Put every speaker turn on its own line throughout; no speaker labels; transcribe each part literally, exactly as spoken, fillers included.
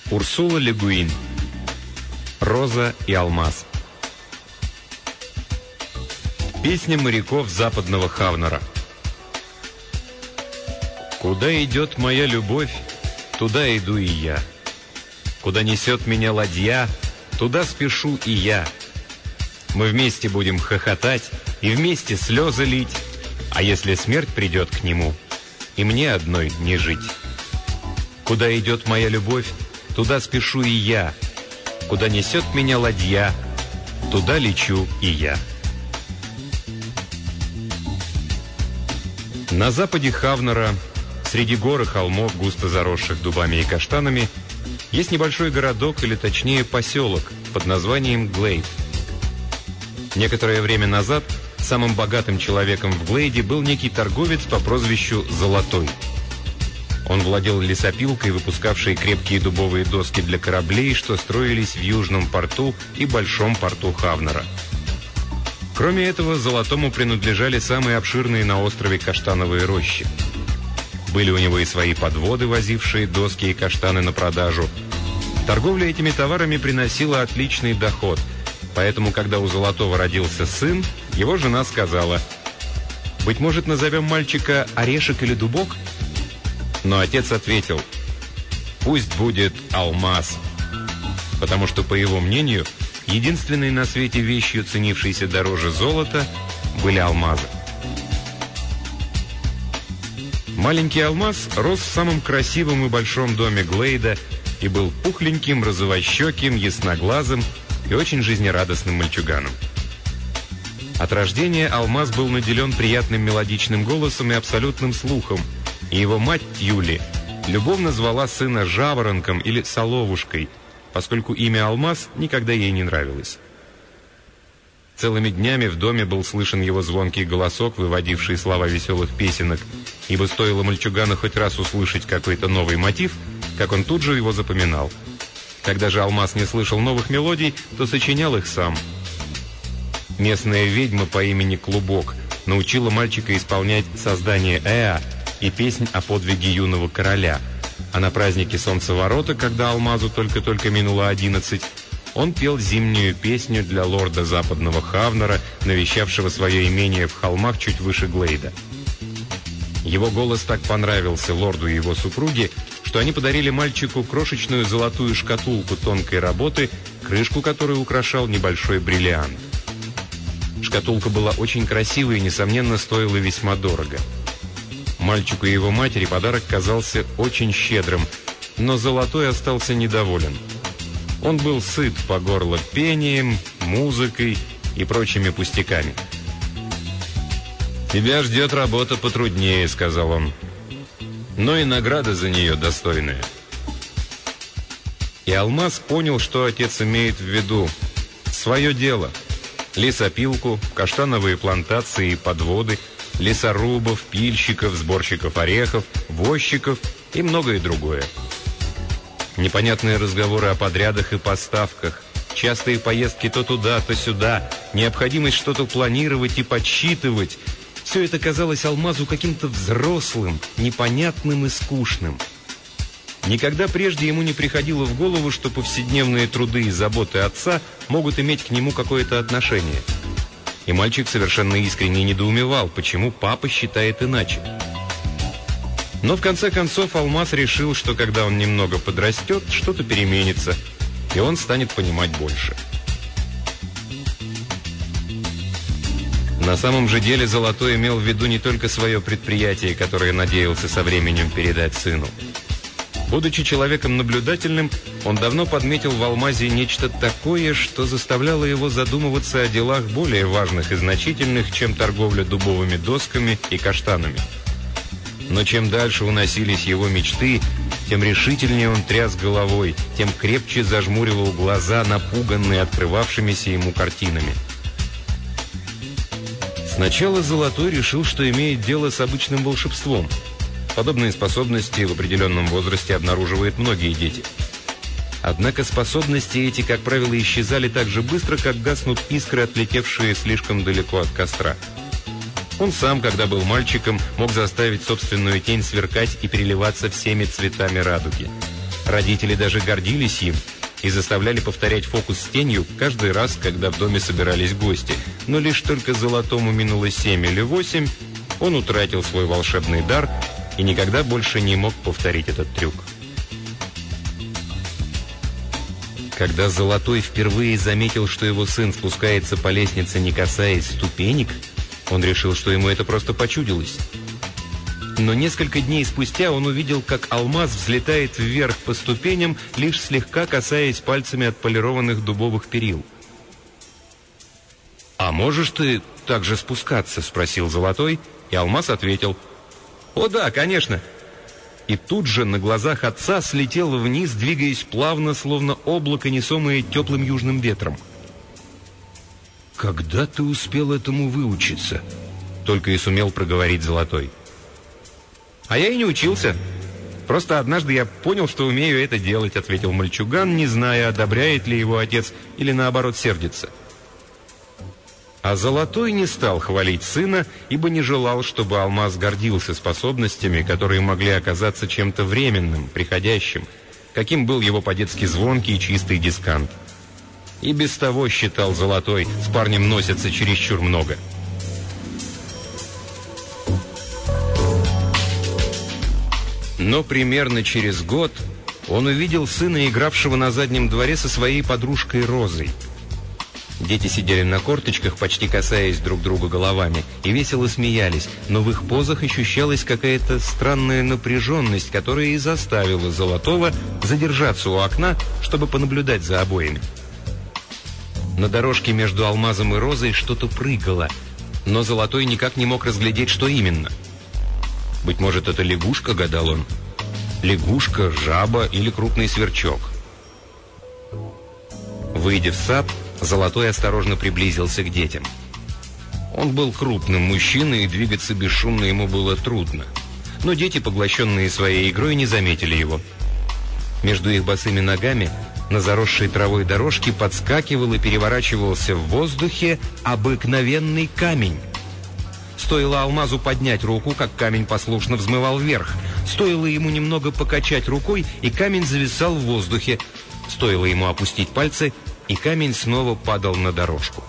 Урсула Ле Гуин. Роза и алмаз. Песня моряков западного Хавнера. Куда идет моя любовь, туда иду и я. Куда несет меня ладья, туда спешу и я. Мы вместе будем хохотать и вместе слезы лить, а если смерть придет к нему, и мне одной не жить. Куда идет моя любовь, туда спешу и я. Куда несет меня ладья, туда лечу и я. На западе Хавнера, среди гор и холмов, густо заросших дубами и каштанами, есть небольшой городок, или точнее поселок, под названием Глейд. Некоторое время назад самым богатым человеком в Глейде был некий торговец по прозвищу Золотой. Он владел лесопилкой, выпускавшей крепкие дубовые доски для кораблей, что строились в Южном порту и Большом порту Хавнера. Кроме этого, Золотому принадлежали самые обширные на острове каштановые рощи. Были у него и свои подводы, возившие доски и каштаны на продажу. Торговля этими товарами приносила отличный доход, поэтому, когда у Золотого родился сын, его жена сказала: «Быть может, назовем мальчика Орешек или Дубок?» Но отец ответил: «Пусть будет Алмаз», потому что, по его мнению, единственной на свете вещью, ценившейся дороже золота, были алмазы. Маленький Алмаз рос в самом красивом и большом доме Глейда и был пухленьким, розовощеким, ясноглазым и очень жизнерадостным мальчуганом. От рождения Алмаз был наделен приятным мелодичным голосом и абсолютным слухом, и его мать Тьюли любовно звала сына Жаворонком или Соловушкой, поскольку имя Алмаз никогда ей не нравилось. Целыми днями в доме был слышен его звонкий голосок, выводивший слова веселых песенок, ибо стоило мальчугану хоть раз услышать какой-то новый мотив, как он тут же его запоминал. Когда же Алмаз не слышал новых мелодий, то сочинял их сам. Местная ведьма по имени Клубок научила мальчика исполнять создание Эа и песнь о подвиге юного короля. А на празднике Солнцеворота, когда Алмазу только-только минуло одиннадцать, он пел зимнюю песню для лорда западного Хавнера, навещавшего свое имение в холмах чуть выше Глейда. Его голос так понравился лорду и его супруге, что они подарили мальчику крошечную золотую шкатулку тонкой работы, крышку которой украшал небольшой бриллиант. Шкатулка была очень красивой и, несомненно, стоила весьма дорого. Мальчику и его матери подарок казался очень щедрым, но Золотой остался недоволен. Он был сыт по горло пением, музыкой и прочими пустяками. «Тебя ждет работа потруднее», — сказал он, — «но и награда за нее достойная». И Алмаз понял, что отец имеет в виду. Свое дело. Лесопилку, каштановые плантации и подводы, лесорубов, пильщиков, сборщиков орехов, возчиков и многое другое. Непонятные разговоры о подрядах и поставках, частые поездки то туда, то сюда, необходимость что-то планировать и подсчитывать — все это казалось Алмазу каким-то взрослым, непонятным и скучным. Никогда прежде ему не приходило в голову, что повседневные труды и заботы отца могут иметь к нему какое-то отношение. И мальчик совершенно искренне недоумевал, почему папа считает иначе. Но в конце концов Алмаз решил, что когда он немного подрастет, что-то переменится, и он станет понимать больше. На самом же деле Золотой имел в виду не только свое предприятие, которое надеялся со временем передать сыну. Будучи человеком наблюдательным, он давно подметил в Алмазе нечто такое, что заставляло его задумываться о делах более важных и значительных, чем торговля дубовыми досками и каштанами. Но чем дальше уносились его мечты, тем решительнее он тряс головой, тем крепче зажмуривал глаза, напуганные открывавшимися ему картинами. Сначала Золотой решил, что имеет дело с обычным волшебством. Подобные способности в определенном возрасте обнаруживают многие дети. Однако способности эти, как правило, исчезали так же быстро, как гаснут искры, отлетевшие слишком далеко от костра. Он сам, когда был мальчиком, мог заставить собственную тень сверкать и переливаться всеми цветами радуги. Родители даже гордились им и заставляли повторять фокус с тенью каждый раз, когда в доме собирались гости. Но лишь только Золотому минуло семь или восемь, он утратил свой волшебный дар и никогда больше не мог повторить этот трюк. Когда Золотой впервые заметил, что его сын спускается по лестнице, не касаясь ступенек, он решил, что ему это просто почудилось. Но несколько дней спустя он увидел, как Алмаз взлетает вверх по ступеням, лишь слегка касаясь пальцами отполированных дубовых перил. «А можешь ты так же спускаться?» — спросил Золотой, и Алмаз ответил: «О да, конечно!» И тут же на глазах отца слетел вниз, двигаясь плавно, словно облако, несомое теплым южным ветром. «Когда ты успел этому выучиться?» — только и сумел проговорить Золотой. «А я и не учился. Просто однажды я понял, что умею это делать», — ответил мальчуган, не зная, одобряет ли его отец или, наоборот, сердится. А Золотой не стал хвалить сына, ибо не желал, чтобы Алмаз гордился способностями, которые могли оказаться чем-то временным, приходящим, каким был его по-детски звонкий и чистый дискант. И без того, считал Золотой, с парнем носятся чересчур много. Но примерно через год он увидел сына, игравшего на заднем дворе со своей подружкой Розой. Дети сидели на корточках, почти касаясь друг друга головами, и весело смеялись, но в их позах ощущалась какая-то странная напряженность, которая и заставила Золотого задержаться у окна, чтобы понаблюдать за обоими. На дорожке между Алмазом и Розой что-то прыгало, но Золотой никак не мог разглядеть, что именно. Быть может, это лягушка, гадал он. Лягушка, жаба или крупный сверчок. Выйдя в сад, Золотой осторожно приблизился к детям. Он был крупным мужчиной, и двигаться бесшумно ему было трудно. Но дети, поглощенные своей игрой, не заметили его. Между их босыми ногами на заросшей травой дорожке подскакивал и переворачивался в воздухе обыкновенный камень. Стоило Алмазу поднять руку, как камень послушно взмывал вверх. Стоило ему немного покачать рукой, и камень зависал в воздухе. Стоило ему опустить пальцы, и камень снова падал на дорожку.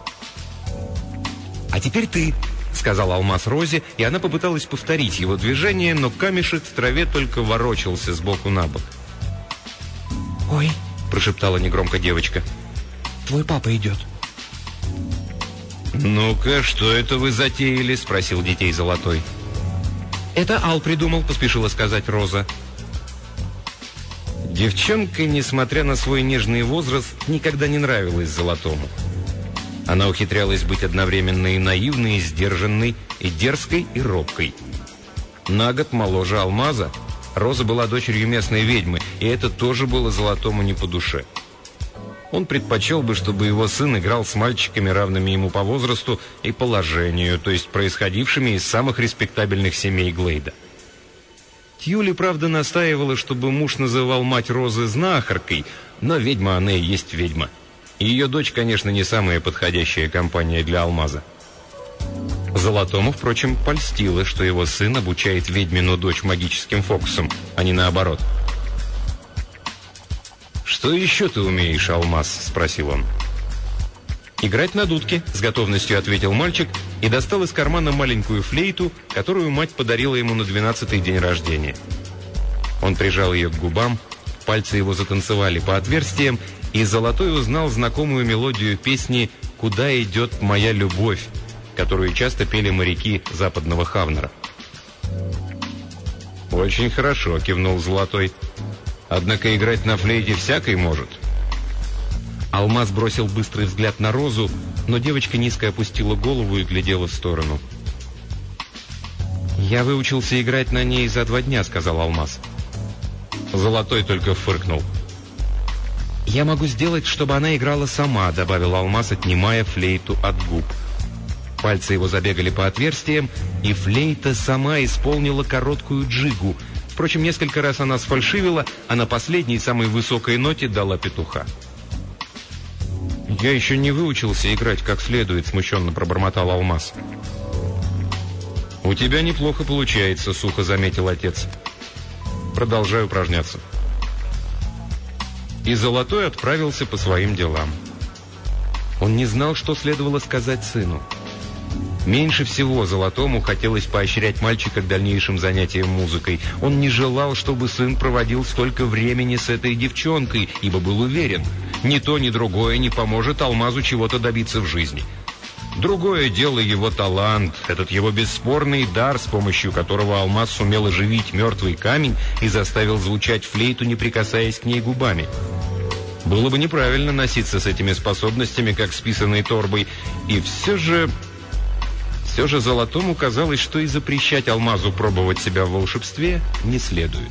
«А теперь ты», — сказал Алмаз Розе, и она попыталась повторить его движение, но камешек в траве только ворочался сбоку на бок. «Ой», — прошептала негромко девочка, — «твой папа идет». «Ну-ка, что это вы затеяли?» — спросил детей Золотой. «Это Ал придумал», — поспешила сказать Роза. Девчонка, несмотря на свой нежный возраст, никогда не нравилась Золотому. Она ухитрялась быть одновременно и наивной, и сдержанной, и дерзкой, и робкой. На год моложе Алмаза, Роза была дочерью местной ведьмы, и это тоже было Золотому не по душе. Он предпочел бы, чтобы его сын играл с мальчиками, равными ему по возрасту и положению, то есть происходившими из самых респектабельных семей Глейда. Тьюли, правда, настаивала, чтобы муж называл мать Розы знахаркой, но ведьма она и есть ведьма. И ее дочь, конечно, не самая подходящая компания для Алмаза. Золотому, впрочем, польстило, что его сын обучает ведьмину дочь магическим фокусам, а не наоборот. «Что еще ты умеешь, Алмаз?» — спросил он. «Играть на дудке», — с готовностью ответил мальчик и достал из кармана маленькую флейту, которую мать подарила ему на двенадцатый день рождения. Он прижал ее к губам, пальцы его затанцевали по отверстиям, и Золотой узнал знакомую мелодию песни «Куда идет моя любовь», которую часто пели моряки западного Хавнера. «Очень хорошо», — кивнул Золотой. «Однако играть на флейте всякий может». Алмаз бросил быстрый взгляд на Розу, но девочка низко опустила голову и глядела в сторону. «Я выучился играть на ней за два дня», — сказал Алмаз. Золотой только фыркнул. «Я могу сделать, чтобы она играла сама», — добавил Алмаз, отнимая флейту от губ. Пальцы его забегали по отверстиям, и флейта сама исполнила короткую джигу. Впрочем, несколько раз она сфальшивила, а на последней, самой высокой ноте дала петуха. «Я еще не выучился играть как следует», — смущенно пробормотал Алмаз. «У тебя неплохо получается», — сухо заметил отец. «Продолжай упражняться». И Золотой отправился по своим делам. Он не знал, что следовало сказать сыну. Меньше всего Золотому хотелось поощрять мальчика к дальнейшим занятиям музыкой. Он не желал, чтобы сын проводил столько времени с этой девчонкой, ибо был уверен, ни то, ни другое не поможет Алмазу чего-то добиться в жизни. Другое дело его талант, этот его бесспорный дар, с помощью которого Алмаз сумел оживить мертвый камень и заставил звучать флейту, не прикасаясь к ней губами. Было бы неправильно носиться с этими способностями, как с писаной торбой, и все же... Все же Золотому казалось, что и запрещать Алмазу пробовать себя в волшебстве не следует.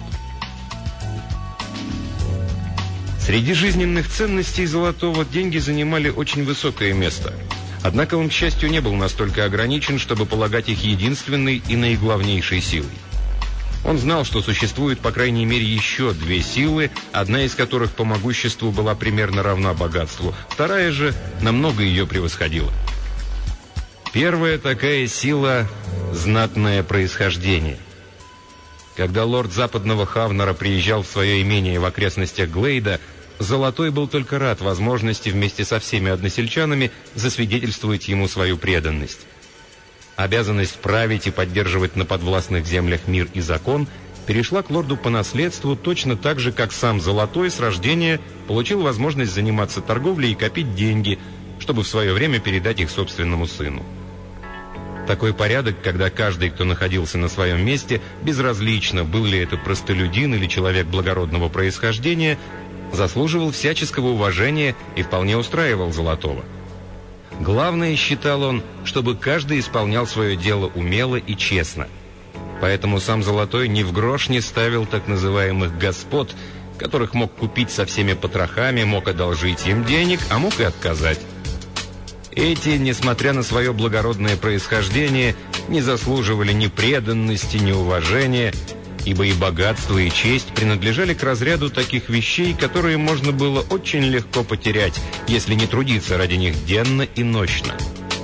Среди жизненных ценностей Золотого деньги занимали очень высокое место. Однако он, к счастью, не был настолько ограничен, чтобы полагать их единственной и наиглавнейшей силой. Он знал, что существует по крайней мере еще две силы, одна из которых по могуществу была примерно равна богатству, вторая же намного ее превосходила. Первая такая сила – знатное происхождение. Когда лорд Западного Хавнера приезжал в свое имение в окрестностях Глейда, Золотой был только рад возможности вместе со всеми односельчанами засвидетельствовать ему свою преданность. Обязанность править и поддерживать на подвластных землях мир и закон перешла к лорду по наследству точно так же, как сам Золотой с рождения получил возможность заниматься торговлей и копить деньги, чтобы в свое время передать их собственному сыну. Такой порядок, когда каждый, кто находился на своем месте, безразлично, был ли это простолюдин или человек благородного происхождения, заслуживал всяческого уважения и вполне устраивал Золотого. Главное, считал он, чтобы каждый исполнял свое дело умело и честно. Поэтому сам Золотой ни в грош не ставил так называемых господ, которых мог купить со всеми потрохами, мог одолжить им денег, а мог и отказать. Эти, несмотря на свое благородное происхождение, не заслуживали ни преданности, ни уважения, ибо и богатство, и честь принадлежали к разряду таких вещей, которые можно было очень легко потерять, если не трудиться ради них денно и нощно.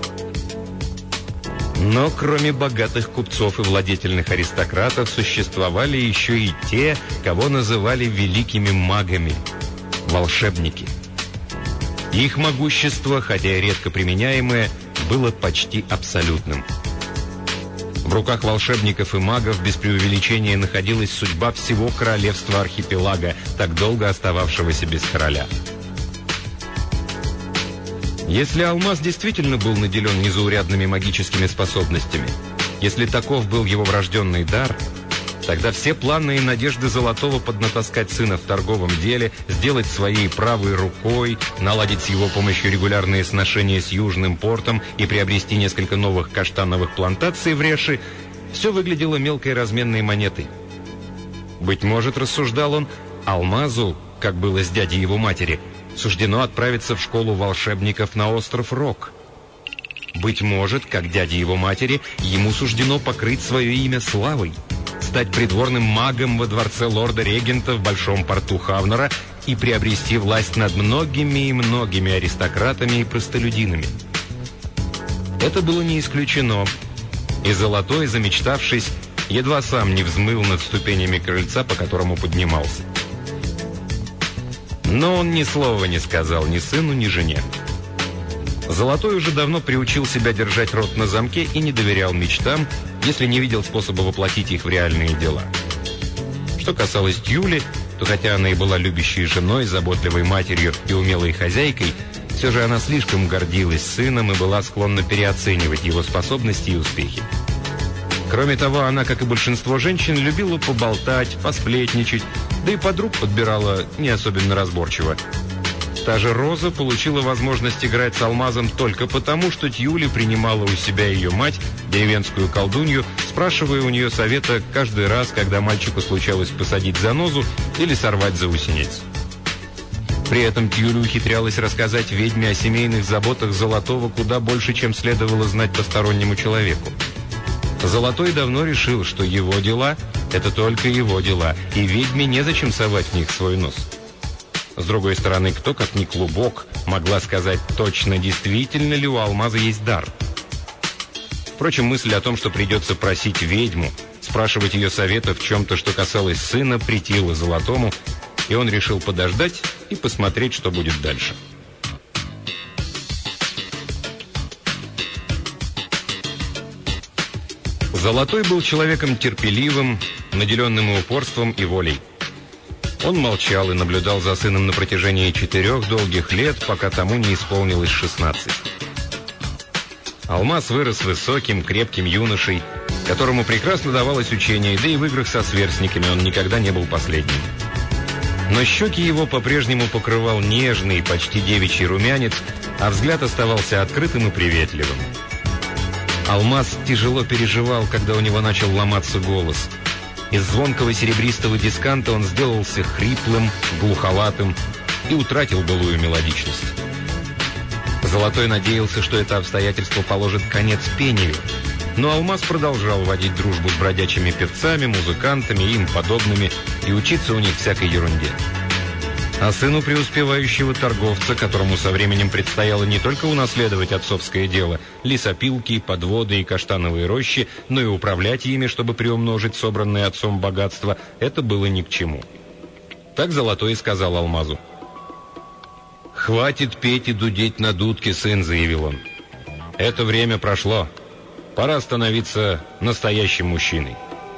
Но кроме богатых купцов и владетельных аристократов существовали еще и те, кого называли великими магами – волшебники. Их могущество, хотя и редко применяемое, было почти абсолютным. В руках волшебников и магов без преувеличения находилась судьба всего королевства архипелага, так долго остававшегося без короля. Если Алмаз действительно был наделен незаурядными магическими способностями, если таков был его врожденный дар, тогда все планы и надежды Золотого поднатаскать сына в торговом деле, сделать своей правой рукой, наладить с его помощью регулярные сношения с Южным портом и приобрести несколько новых каштановых плантаций в Реши, все выглядело мелкой разменной монетой. Быть может, рассуждал он, Алмазу, как было с дядей его матери, суждено отправиться в школу волшебников на остров Рок. Быть может, как дяде его матери, ему суждено покрыть свое имя славой, стать придворным магом во дворце лорда-регента в большом порту Хавнера и приобрести власть над многими и многими аристократами и простолюдинами. Это было не исключено, и Золотой, замечтавшись, едва сам не взмыл над ступенями крыльца, по которому поднимался. Но он ни слова не сказал ни сыну, ни жене. Золотой уже давно приучил себя держать рот на замке и не доверял мечтам, если не видел способа воплотить их в реальные дела. Что касалось Тьюли, то хотя она и была любящей женой, заботливой матерью и умелой хозяйкой, все же она слишком гордилась сыном и была склонна переоценивать его способности и успехи. Кроме того, она, как и большинство женщин, любила поболтать, посплетничать, да и подруг подбирала не особенно разборчиво. Та же Роза получила возможность играть с Алмазом только потому, что Тьюли принимала у себя ее мать, деревенскую колдунью, спрашивая у нее совета каждый раз, когда мальчику случалось посадить занозу или сорвать заусенец. При этом Тьюли ухитрялась рассказать ведьме о семейных заботах Золотого куда больше, чем следовало знать постороннему человеку. Золотой давно решил, что его дела – это только его дела, и ведьме незачем совать в них свой нос. С другой стороны, кто, как ни Клубок, могла сказать точно, действительно ли у Алмаза есть дар? Впрочем, мысль о том, что придется просить ведьму, спрашивать ее совета в чем-то, что касалось сына, претила Золотому, и он решил подождать и посмотреть, что будет дальше. Золотой был человеком терпеливым, наделенным и упорством, и волей. Он молчал и наблюдал за сыном на протяжении четырех долгих лет, пока тому не исполнилось шестнадцать. Алмаз вырос высоким, крепким юношей, которому прекрасно давалось учение, да и в играх со сверстниками он никогда не был последним. Но щеки его по-прежнему покрывал нежный, почти девичий румянец, а взгляд оставался открытым и приветливым. Алмаз тяжело переживал, когда у него начал ломаться голос. Из звонкого серебристого дисканта он сделался хриплым, глуховатым и утратил былую мелодичность. Золотой надеялся, что это обстоятельство положит конец пению, но Алмаз продолжал водить дружбу с бродячими певцами, музыкантами и им подобными и учиться у них всякой ерунде. А сыну преуспевающего торговца, которому со временем предстояло не только унаследовать отцовское дело, лесопилки, подводы и каштановые рощи, но и управлять ими, чтобы приумножить собранное отцом богатство, это было ни к чему. Так Золотой и сказал Алмазу. «Хватит петь и дудеть на дудке, сын», — заявил он. «Это время прошло. Пора становиться настоящим мужчиной».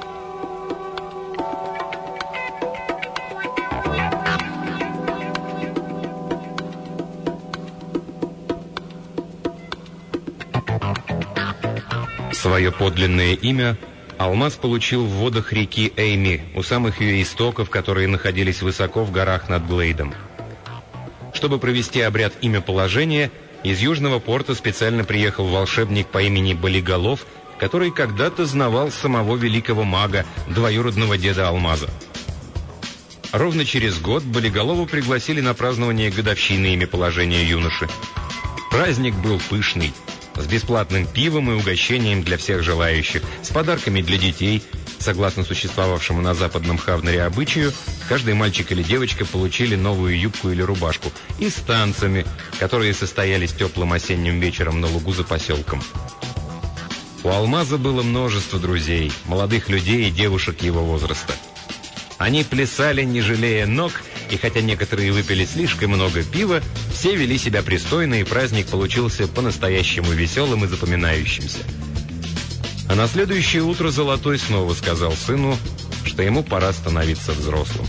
Свое подлинное имя Алмаз получил в водах реки Эйми, у самых ее истоков, которые находились высоко в горах над Глейдом. Чтобы провести обряд имяположения, из Южного порта специально приехал волшебник по имени Болиголов, который когда-то знавал самого великого мага, двоюродного деда Алмаза. Ровно через год Болиголову пригласили на празднование годовщины имяположения юноши. Праздник был пышный, с бесплатным пивом и угощением для всех желающих, с подарками для детей. Согласно существовавшему на западном Хавнаре обычаю, каждый мальчик или девочка получили новую юбку или рубашку, и с танцами, которые состоялись теплым осенним вечером на лугу за поселком. У Алмаза было множество друзей, молодых людей и девушек его возраста. Они плясали, не жалея ног, и хотя некоторые выпили слишком много пива, все вели себя пристойно, и праздник получился по-настоящему веселым и запоминающимся. А на следующее утро Золотой снова сказал сыну, что ему пора становиться взрослым.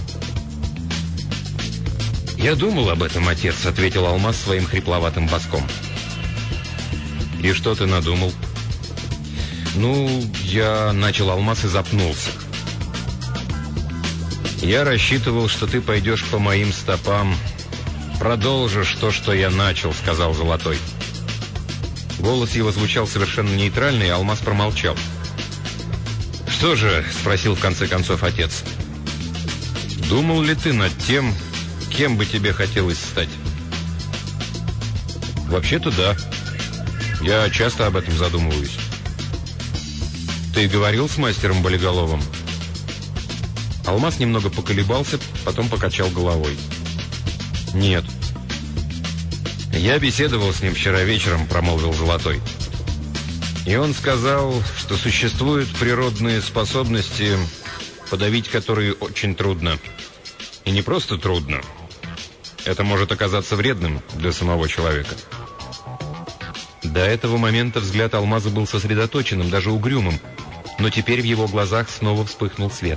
«Я думал об этом, отец», — ответил Алмаз своим хрипловатым баском. «И что ты надумал?» «Ну, я...» — начал Алмаз и запнулся. «Я рассчитывал, что ты пойдешь по моим стопам, продолжишь то, что я начал», — сказал Золотой. Голос его звучал совершенно нейтрально, и Алмаз промолчал. «Что же?» — спросил в конце концов отец. «Думал ли ты над тем, кем бы тебе хотелось стать?» «Вообще-то да. Я часто об этом задумываюсь». «Ты говорил с мастером Болиголовым?» Алмаз немного поколебался, потом покачал головой. «Нет». «Я беседовал с ним вчера вечером», — промолвил Золотой. «И он сказал, что существуют природные способности, подавить которые очень трудно. И не просто трудно. Это может оказаться вредным для самого человека». До этого момента взгляд Алмаза был сосредоточенным, даже угрюмым, но теперь в его глазах снова вспыхнул свет.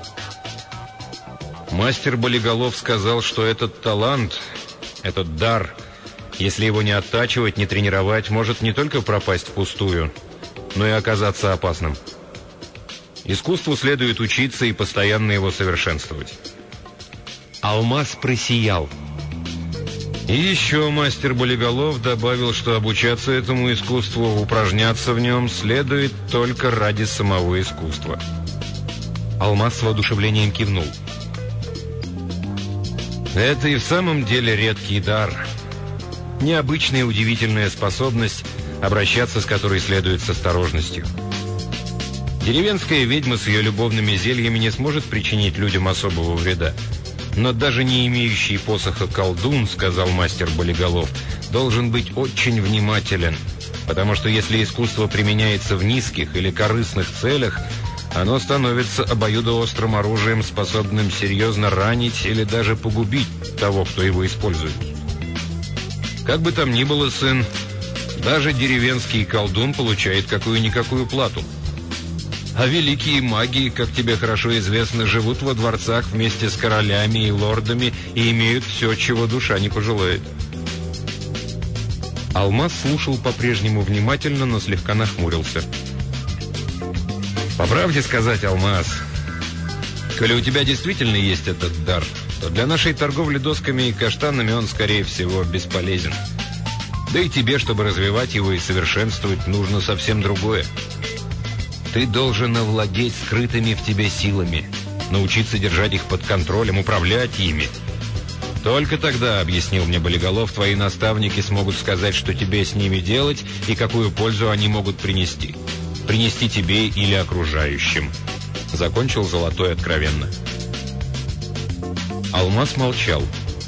«Мастер Болиголов сказал, что этот талант, этот дар, если его не оттачивать, не тренировать, может не только пропасть впустую, но и оказаться опасным. Искусству следует учиться и постоянно его совершенствовать». Алмаз просиял. И еще мастер Болиголов добавил, что обучаться этому искусству, упражняться в нем следует только ради самого искусства. Алмаз с воодушевлением кивнул. «Это и в самом деле редкий дар. Необычная удивительная способность, обращаться с которой следует с осторожностью. Деревенская ведьма с ее любовными зельями не сможет причинить людям особого вреда. Но даже не имеющий посоха колдун, сказал мастер Болиголов, должен быть очень внимателен, потому что если искусство применяется в низких или корыстных целях, Оно становится обоюдоострым оружием, способным серьезно ранить или даже погубить того, кто его использует. Как бы там ни было, сын, даже деревенский колдун получает какую-никакую плату. А великие маги, как тебе хорошо известно, живут во дворцах вместе с королями и лордами и имеют все, чего душа не пожелает. Алмаз слушал по-прежнему внимательно, но слегка нахмурился. По правде сказать, Алмаз, коли у тебя действительно есть этот дар, то для нашей торговли досками и каштанами он, скорее всего, бесполезен. Да и тебе, чтобы развивать его и совершенствовать, нужно совсем другое. Ты должен овладеть скрытыми в тебе силами, научиться держать их под контролем, управлять ими. Только тогда, объяснил мне Болиголов, твои наставники смогут сказать, что тебе с ними делать и какую пользу они могут принести. Принести тебе или окружающим. Закончил Золотой откровенно. Алмаз молчал.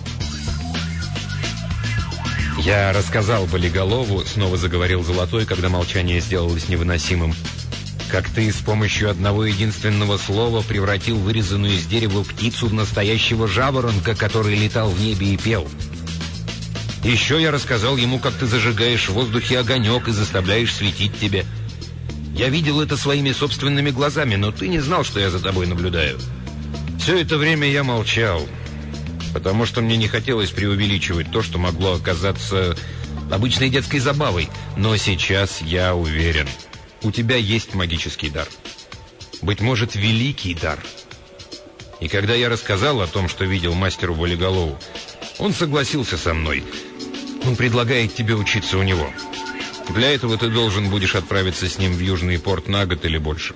«Я рассказал Болиголову», — снова заговорил Золотой, когда молчание сделалось невыносимым, «как ты с помощью одного единственного слова превратил вырезанную из дерева птицу в настоящего жаворонка, который летал в небе и пел. Еще я рассказал ему, как ты зажигаешь в воздухе огонек и заставляешь светить тебе. Я видел это своими собственными глазами, но ты не знал, что я за тобой наблюдаю. Все это время я молчал, потому что мне не хотелось преувеличивать то, что могло оказаться обычной детской забавой. Но сейчас я уверен, у тебя есть магический дар. Быть может, великий дар. И когда я рассказал о том, что видел мастеру Болиголову, он согласился со мной. Он предлагает тебе учиться у него. Для этого ты должен будешь отправиться с ним в Южный порт на год или больше».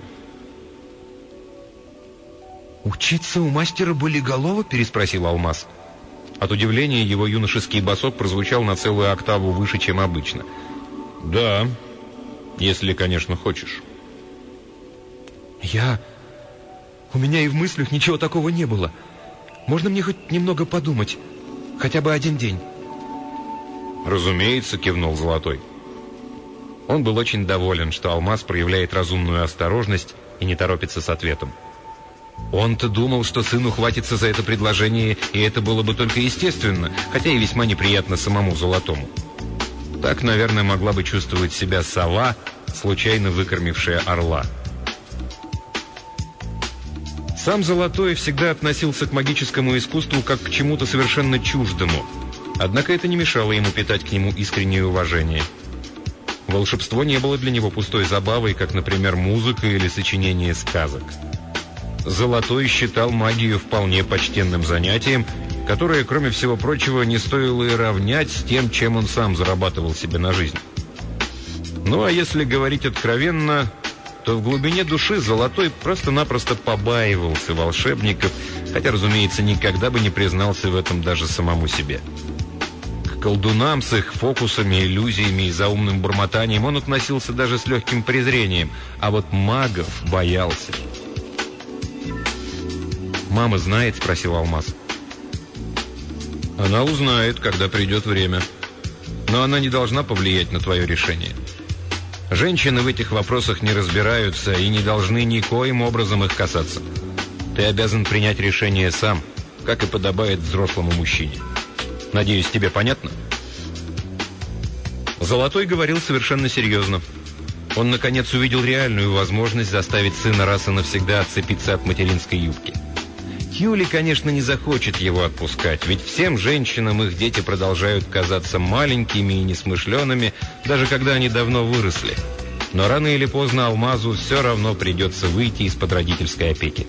«Учиться у мастера Болиголова?» — переспросил Алмаз. От удивления его юношеский басок прозвучал на целую октаву выше, чем обычно. «Да, если, конечно, хочешь». «Я... У меня и в мыслях ничего такого не было. Можно мне хоть немного подумать? Хотя бы один день?» «Разумеется», — кивнул Золотой. Он был очень доволен, что Алмаз проявляет разумную осторожность и не торопится с ответом. Он-то думал, что сыну хватится за это предложение, и это было бы только естественно, хотя и весьма неприятно самому Золотому. Так, наверное, могла бы чувствовать себя сова, случайно выкормившая орла. Сам Золотой всегда относился к магическому искусству как к чему-то совершенно чуждому, однако это не мешало ему питать к нему искреннее уважение. Волшебство не было для него пустой забавой, как, например, музыка или сочинение сказок. Золотой считал магию вполне почтенным занятием, которое, кроме всего прочего, не стоило и равнять с тем, чем он сам зарабатывал себе на жизнь. Ну, а если говорить откровенно, то в глубине души Золотой просто-напросто побаивался волшебников, хотя, разумеется, никогда бы не признался в этом даже самому себе. К колдунам с их фокусами, иллюзиями и заумным бормотанием он относился даже с легким презрением, а вот магов боялся. «Мама знает?» — спросил Алмаз. «Она узнает, когда придет время. Но она не должна повлиять на твое решение. Женщины в этих вопросах не разбираются и не должны никоим образом их касаться. Ты обязан принять решение сам, как и подобает взрослому мужчине. Надеюсь, тебе понятно?» Золотой говорил совершенно серьезно. Он, наконец, увидел реальную возможность заставить сына раз и навсегда отцепиться от материнской юбки. Юли, конечно, не захочет его отпускать, ведь всем женщинам их дети продолжают казаться маленькими и несмышленными, даже когда они давно выросли. Но рано или поздно Алмазу все равно придется выйти из-под родительской опеки.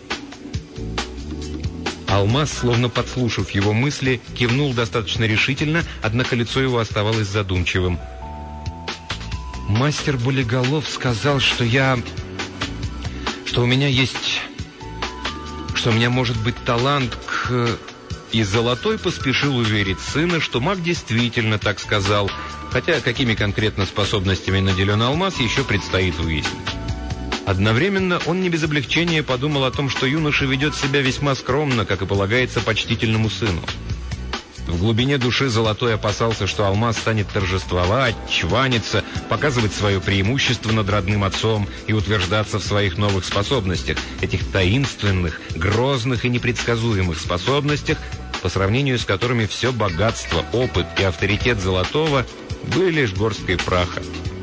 Алмаз, словно подслушав его мысли, кивнул достаточно решительно, однако лицо его оставалось задумчивым. «Мастер Болиголов сказал, что я... что у меня есть... что у меня может быть талант к...» И Золотой поспешил уверить сына, что маг действительно так сказал, хотя какими конкретно способностями наделен Алмаз, еще предстоит выяснить. Одновременно он не без облегчения подумал о том, что юноша ведет себя весьма скромно, как и полагается почтительному сыну. В глубине души Золотой опасался, что Алмаз станет торжествовать, чваниться, показывать свое преимущество над родным отцом и утверждаться в своих новых способностях, этих таинственных, грозных и непредсказуемых способностях, по сравнению с которыми все богатство, опыт и авторитет Золотого были лишь горсткой праха.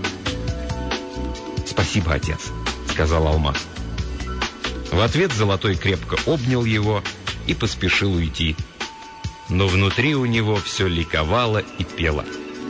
«Спасибо, отец», — сказал Алмаз. В ответ Золотой крепко обнял его и поспешил уйти. Но внутри у него все ликовало и пело.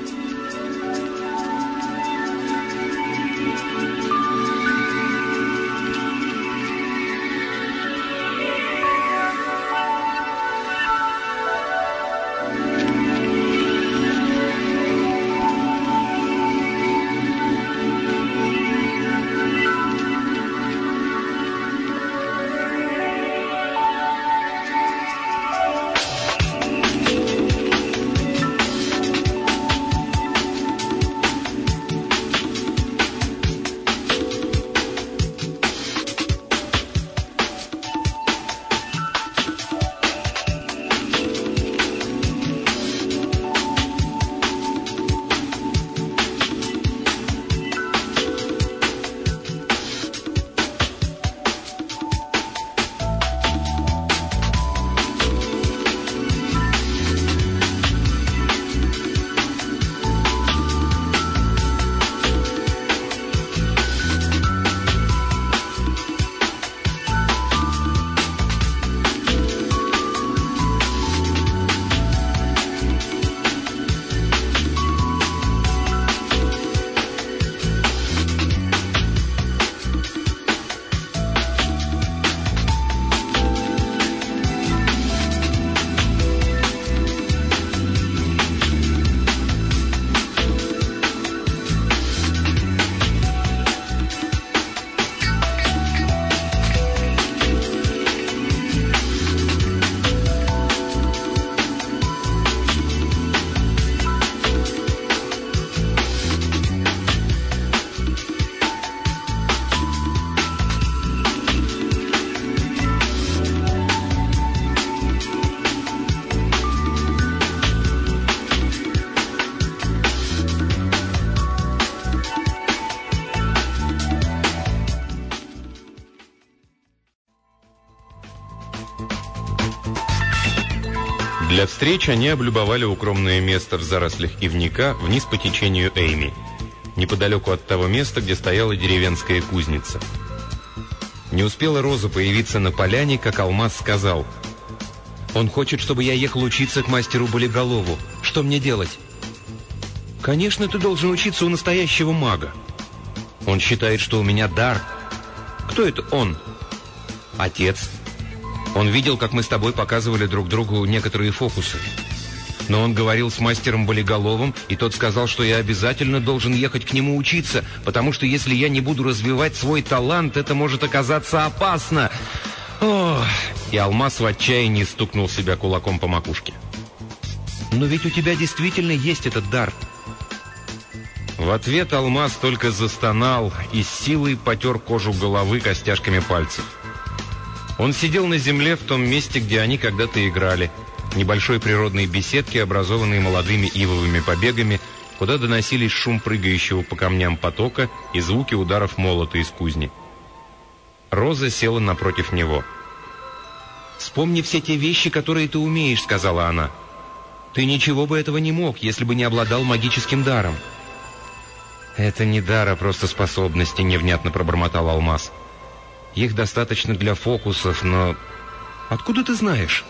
Для встреч они облюбовали укромное место в зарослях ивника вниз по течению Эйми, неподалеку от того места, где стояла деревенская кузница. Не успела Роза появиться на поляне, как Алмаз сказал: «Он хочет, чтобы я ехал учиться к мастеру Болиголову. Что мне делать?» «Конечно, ты должен учиться у настоящего мага. Он считает, что у меня дар». «Кто это он?» «Отец. Он видел, как мы с тобой показывали друг другу некоторые фокусы. Но он говорил с мастером Болиголовым, и тот сказал, что я обязательно должен ехать к нему учиться, потому что если я не буду развивать свой талант, это может оказаться опасно». Ох! И Алмаз в отчаянии стукнул себя кулаком по макушке. «Но ведь у тебя действительно есть этот дар». В ответ Алмаз только застонал и с силой потер кожу головы костяшками пальцев. Он сидел на земле в том месте, где они когда-то играли, небольшой природной беседке, образованной молодыми ивовыми побегами, куда доносились шум прыгающего по камням потока и звуки ударов молота из кузни. Роза села напротив него. «Вспомни все те вещи, которые ты умеешь», — сказала она. «Ты ничего бы этого не мог, если бы не обладал магическим даром». «Это не дар, а просто способности», — невнятно пробормотал Алмаз. «Их достаточно для фокусов, но... Откуда ты знаешь?»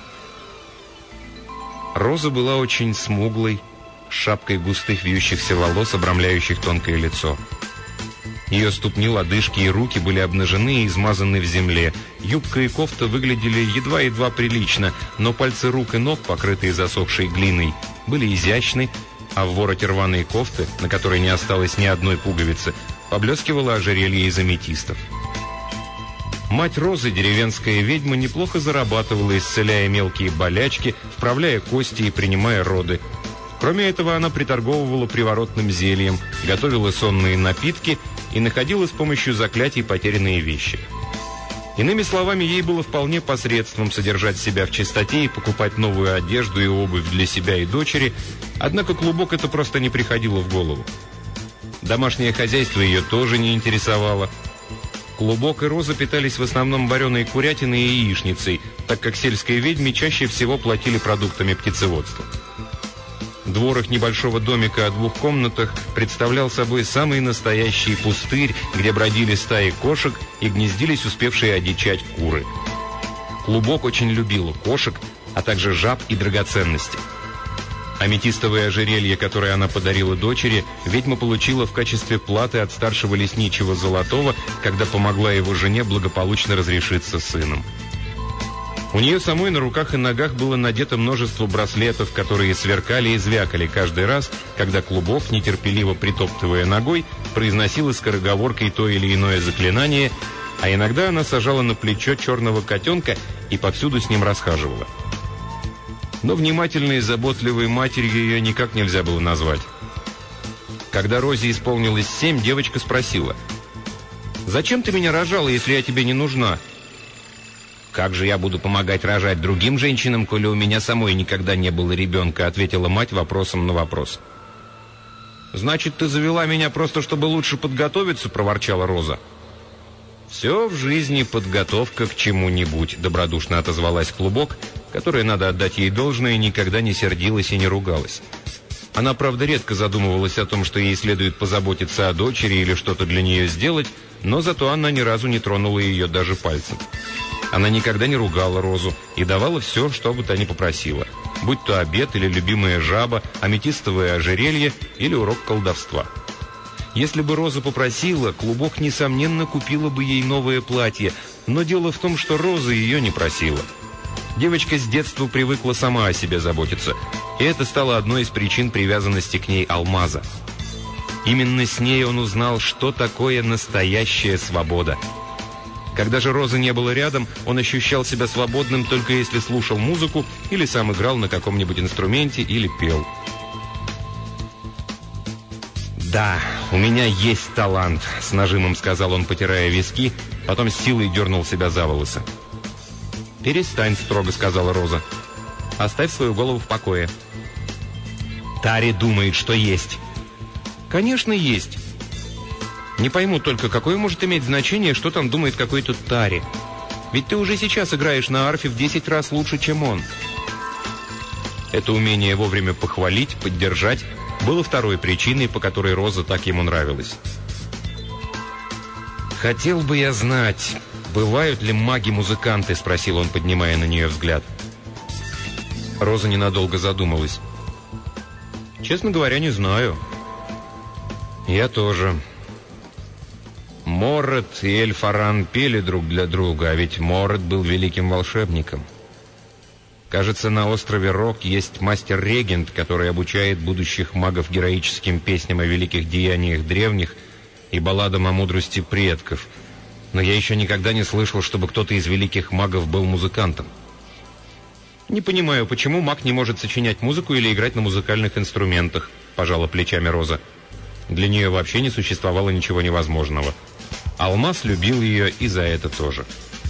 Роза была очень смуглой, с шапкой густых вьющихся волос, обрамляющих тонкое лицо. Ее ступни, лодыжки и руки были обнажены и измазаны в земле. Юбка и кофта выглядели едва-едва прилично, но пальцы рук и ног, покрытые засохшей глиной, были изящны, а в вороте рваной кофты, на которой не осталось ни одной пуговицы, поблескивало ожерелье из аметистов. Мать Розы, деревенская ведьма, неплохо зарабатывала, исцеляя мелкие болячки, вправляя кости и принимая роды. Кроме этого, она приторговывала приворотным зельем, готовила сонные напитки и находила с помощью заклятий потерянные вещи. Иными словами, ей было вполне посредством содержать себя в чистоте и покупать новую одежду и обувь для себя и дочери, однако Клубок это просто не приходило в голову. Домашнее хозяйство ее тоже не интересовало. Клубок и Роза питались в основном вареной курятиной и яичницей, так как сельской ведьме чаще всего платили продуктами птицеводства. Двор их небольшого домика о двух комнатах представлял собой самый настоящий пустырь, где бродили стаи кошек и гнездились успевшие одичать куры. Клубок очень любила кошек, а также жаб и драгоценности. Аметистовое ожерелье, которое она подарила дочери, ведьма получила в качестве платы от старшего лесничего Золотого, когда помогла его жене благополучно разрешиться с сыном. У нее самой на руках и ногах было надето множество браслетов, которые сверкали и звякали каждый раз, когда Клубок, нетерпеливо притоптывая ногой, произносила скороговоркой то или иное заклинание, а иногда она сажала на плечо черного котенка и повсюду с ним расхаживала. Но внимательной и заботливой матерью ее никак нельзя было назвать. Когда Розе исполнилось семь, девочка спросила: «Зачем ты меня рожала, если я тебе не нужна?» «Как же я буду помогать рожать другим женщинам, коли у меня самой никогда не было ребенка?» — ответила мать вопросом на вопрос. «Значит, ты завела меня просто, чтобы лучше подготовиться?» — проворчала Роза. «Все в жизни подготовка к чему-нибудь», — добродушно отозвалась Клубок, которая, надо отдать ей должное, никогда не сердилась и не ругалась. Она, правда, редко задумывалась о том, что ей следует позаботиться о дочери или что-то для нее сделать, но зато она ни разу не тронула ее даже пальцем. Она никогда не ругала Розу и давала все, что бы та ни попросила, будь то обед или любимая жаба, аметистовое ожерелье или урок колдовства. Если бы Роза попросила, Клубок, несомненно, купила бы ей новое платье, но дело в том, что Роза ее не просила. Девочка с детства привыкла сама о себе заботиться, и это стало одной из причин привязанности к ней Алмаза. Именно с ней он узнал, что такое настоящая свобода. Когда же Розы не было рядом, он ощущал себя свободным только если слушал музыку или сам играл на каком-нибудь инструменте или пел. «Да, у меня есть талант», — с нажимом сказал он, потирая виски, потом с силой дернул себя за волосы. «Перестань», — строго сказала Роза. «Оставь свою голову в покое». «Тари думает, что есть». «Конечно, есть. Не пойму только, какое может иметь значение, что там думает какой-то Тари. Ведь ты уже сейчас играешь на арфе в десять раз лучше, чем он». Это умение вовремя похвалить, поддержать было второй причиной, по которой Роза так ему нравилась. «Хотел бы я знать, бывают ли маги-музыканты?» — спросил он, поднимая на нее взгляд. Роза ненадолго задумалась. «Честно говоря, не знаю». «Я тоже». Моррет и Эльфаран пели друг для друга, а ведь Моррет был великим волшебником. Кажется, на острове Рок есть мастер-регент, который обучает будущих магов героическим песням о великих деяниях древних и балладам о мудрости предков. Но я еще никогда не слышал, чтобы кто-то из великих магов был музыкантом. «Не понимаю, почему маг не может сочинять музыку или играть на музыкальных инструментах», — пожала плечами Роза. Для нее вообще не существовало ничего невозможного. Алмаз любил ее и за это тоже.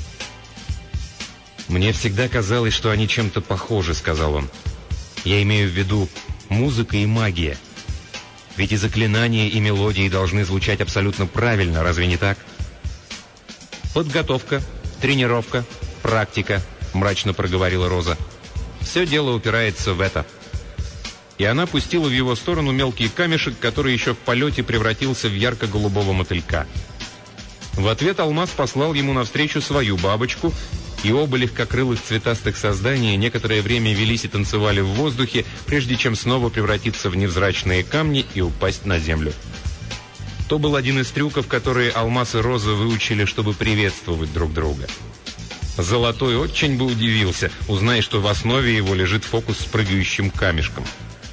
«Мне всегда казалось, что они чем-то похожи», — сказал он. «Я имею в виду музыка и магия. Ведь и заклинания, и мелодии должны звучать абсолютно правильно, разве не так?» «Подготовка, тренировка, практика», — мрачно проговорила Роза. «Все дело упирается в это». И она пустила в его сторону мелкий камешек, который еще в полете превратился в ярко-голубого мотылька. В ответ Алмаз послал ему навстречу свою бабочку, и оба легкокрылых цветастых создания некоторое время велись и танцевали в воздухе, прежде чем снова превратиться в невзрачные камни и упасть на землю. То был один из трюков, которые Алмаз и Роза выучили, чтобы приветствовать друг друга. Золотой очень бы удивился, узная, что в основе его лежит фокус с прыгающим камешком.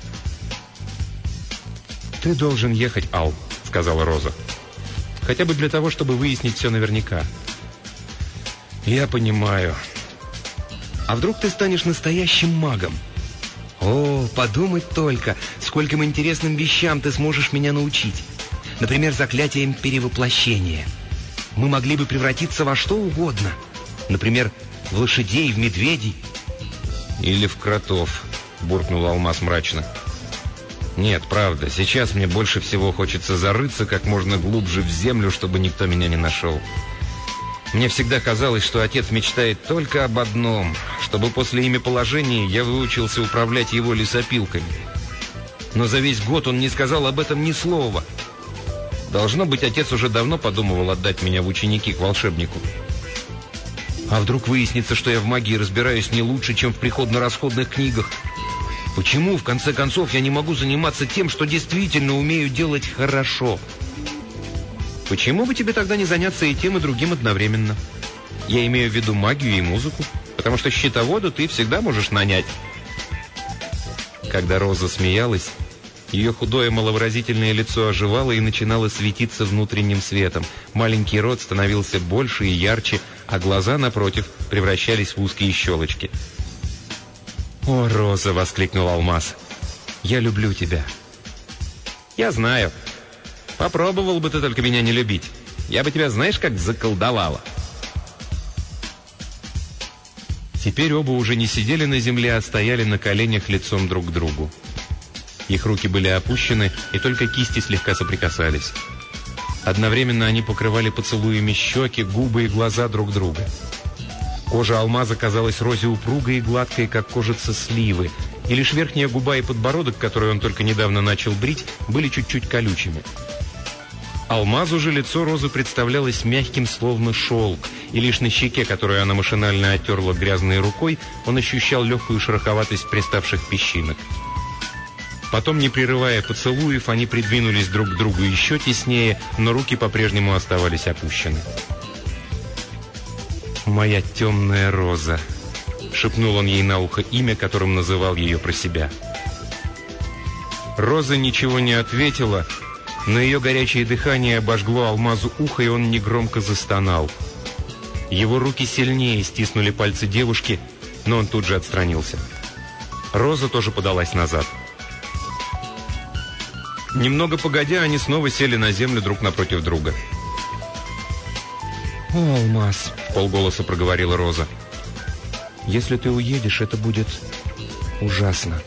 «Ты должен ехать, Ал», — сказала Роза. «Хотя бы для того, чтобы выяснить все наверняка». «Я понимаю. А вдруг ты станешь настоящим магом? О, подумать только, скольким интересным вещам ты сможешь меня научить. Например, заклятием перевоплощения. Мы могли бы превратиться во что угодно».
Например, в лошадей, в медведей.
Или в кротов, буркнул Алмаз мрачно. Нет, правда, сейчас мне больше всего хочется зарыться как можно глубже в землю, чтобы никто меня не нашел. Мне всегда казалось, что отец мечтает только об одном, чтобы после имяположения я выучился управлять его лесопилками. Но за весь год он не сказал об этом ни слова. Должно быть, отец уже давно подумывал отдать меня в ученики к волшебнику. А вдруг выяснится, что я в магии разбираюсь не лучше, чем в приходно-расходных книгах? Почему, в конце концов, я не могу заниматься тем, что действительно умею делать хорошо? Почему бы тебе тогда не заняться и тем, и другим одновременно? Я имею в виду магию и музыку, потому что счетовода ты всегда можешь нанять. Когда Роза смеялась, ее худое маловыразительное лицо оживало и начинало светиться внутренним светом. Маленький рот становился больше и ярче, а глаза, напротив, превращались в узкие щелочки. «О, Роза!» — воскликнул Алмаз. «Я люблю тебя». «Я знаю. Попробовал бы ты только меня не любить. Я бы тебя, знаешь, как заколдовала». Теперь оба уже не сидели на земле, а стояли на коленях лицом друг к другу. Их руки были опущены, и только кисти слегка соприкасались. Одновременно они покрывали поцелуями щеки, губы и глаза друг друга. Кожа Алмаза казалась Розе упругой и гладкой, как кожица сливы, и лишь верхняя губа и подбородок, который он только недавно начал брить, были чуть-чуть колючими. Алмазу же лицо Розы представлялось мягким, словно шелк, и лишь на щеке, которую она машинально оттерла грязной рукой, он ощущал легкую шероховатость приставших песчинок. Потом, не прерывая поцелуев, они придвинулись друг к другу еще теснее, но руки по-прежнему оставались опущены. «Моя темная Роза», — шепнул он ей на ухо имя, которым называл ее про себя. Роза ничего не ответила, но ее горячее дыхание обожгло Алмазу ухо, и он негромко застонал. Его руки сильнее стиснули пальцы девушки, но он тут же отстранился. Роза тоже подалась назад. Немного погодя, они снова сели на землю друг напротив друга. «О, Алмаз!» — вполголоса проговорила Роза. «Если ты уедешь, это будет ужасно».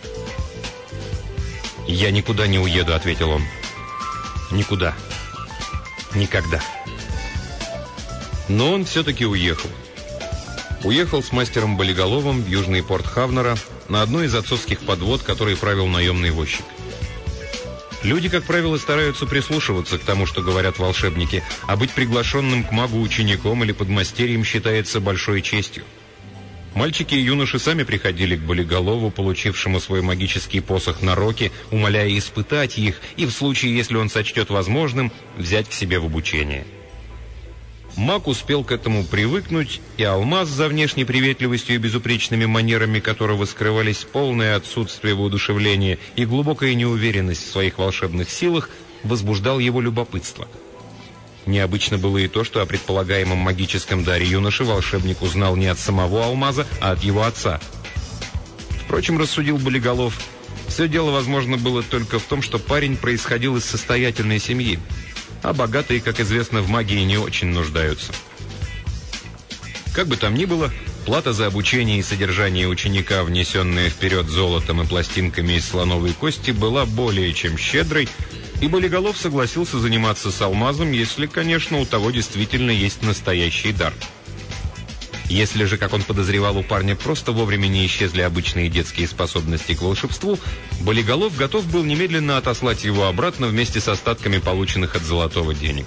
«Я никуда не уеду», — ответил он. «Никуда. Никогда». Но он все-таки уехал. Уехал с мастером Болиголовым в южный порт Хавнера на одной из отцовских подвод, которой правил наемный возчик. Люди, как правило, стараются прислушиваться к тому, что говорят волшебники, а быть приглашенным к магу учеником или подмастерьем считается большой честью. Мальчики и юноши сами приходили к Болиголову, получившему свой магический посох на Роке, умоляя испытать их и, в случае, если он сочтет возможным, взять к себе в обучение. Маг успел к этому привыкнуть, и Алмаз, за внешней приветливостью и безупречными манерами которого скрывались полное отсутствие воодушевления и глубокая неуверенность в своих волшебных силах, возбуждал его любопытство. Необычно было и то, что о предполагаемом магическом даре юноши волшебник узнал не от самого Алмаза, а от его отца. Впрочем, рассудил Болиголов, все дело, возможно, было только в том, что парень происходил из состоятельной семьи, а богатые, как известно, в магии не очень нуждаются. Как бы там ни было, плата за обучение и содержание ученика, внесенная вперед золотом и пластинками из слоновой кости, была более чем щедрой, и Болиголов согласился заниматься с Алмазом, если, конечно, у того действительно есть настоящий дар. Если же, как он подозревал, у парня просто вовремя не исчезли обычные детские способности к волшебству, Болиголов готов был немедленно отослать его обратно вместе с остатками полученных от Золотого денег.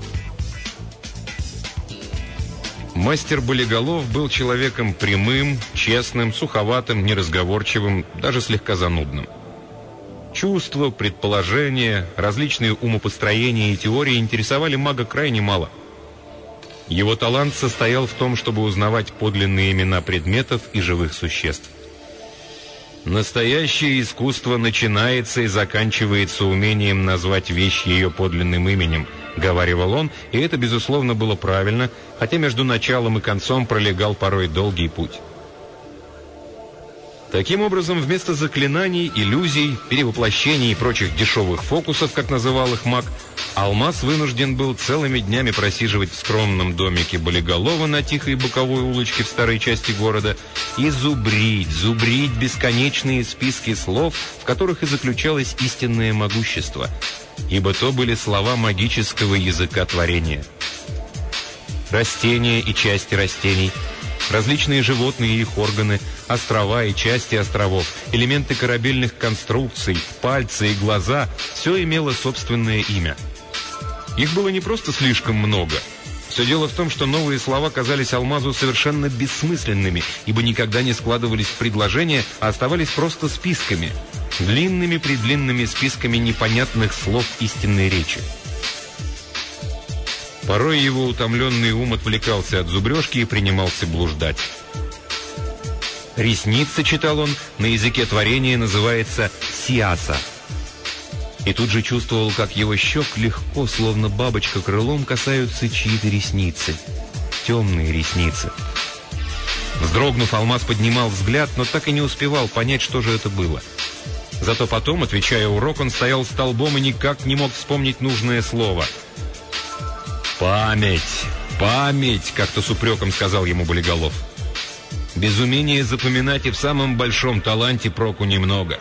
Мастер Болиголов был человеком прямым, честным, суховатым, неразговорчивым, даже слегка занудным. Чувства, предположения, различные умопостроения и теории интересовали мага крайне мало. Его талант состоял в том, чтобы узнавать подлинные имена предметов и живых существ. Настоящее искусство начинается и заканчивается умением назвать вещь ее подлинным именем, говаривал он, и это, безусловно, было правильно, хотя между началом и концом пролегал порой долгий путь. Таким образом, вместо заклинаний, иллюзий, перевоплощений и прочих дешевых фокусов, как называл их маг, Алмаз вынужден был целыми днями просиживать в скромном домике Болиголова на тихой боковой улочке в старой части города и зубрить, зубрить бесконечные списки слов, в которых и заключалось истинное могущество, ибо то были слова магического языка творения. Растения и части растений, различные животные и их органы, острова и части островов, элементы корабельных конструкций, пальцы и глаза – все имело собственное имя. Их было не просто слишком много. Все дело в том, что новые слова казались Алмазу совершенно бессмысленными, ибо никогда не складывались в предложения, а оставались просто списками. Длинными-предлинными списками непонятных слов истинной речи. Порой его утомленный ум отвлекался от зубрежки и принимался блуждать. «Ресница», читал он, на языке творения называется «сиаса». И тут же чувствовал, как его щек легко, словно бабочка крылом, касаются чьи-то ресницы. Темные ресницы. Вздрогнув, Алмаз поднимал взгляд, но так и не успевал понять, что же это было. Зато потом, отвечая урок, он стоял столбом и никак не мог вспомнить нужное слово. «Память! Память!» — как-то с упреком сказал ему Болиголов. «Без умения запоминать и в самом большом таланте проку немного».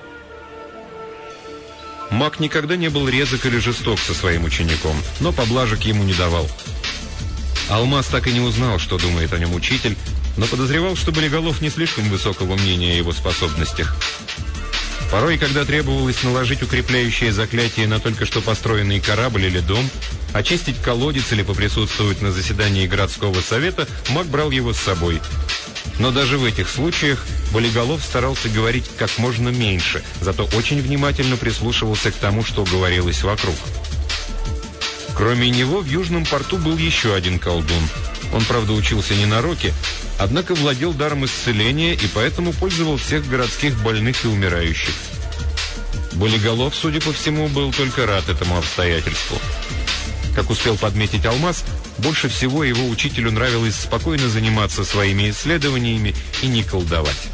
Маг никогда не был резок или жесток со своим учеником, но поблажек ему не давал. Алмаз так и не узнал, что думает о нем учитель, но подозревал, что Болиголов не слишком высокого мнения о его способностях. Порой, когда требовалось наложить укрепляющее заклятие на только что построенный корабль или дом, очистить колодец или поприсутствовать на заседании городского совета, маг брал его с собой. Но даже в этих случаях Болиголов старался говорить как можно меньше, зато очень внимательно прислушивался к тому, что говорилось вокруг. Кроме него в Южном порту был еще один колдун. Он, правда, учился не на роке, однако владел даром исцеления и поэтому пользовал всех городских больных и умирающих. Болиголов, судя по всему, был только рад этому обстоятельству. Как успел подметить Алмаз, больше всего его учителю нравилось спокойно заниматься своими исследованиями и не колдовать.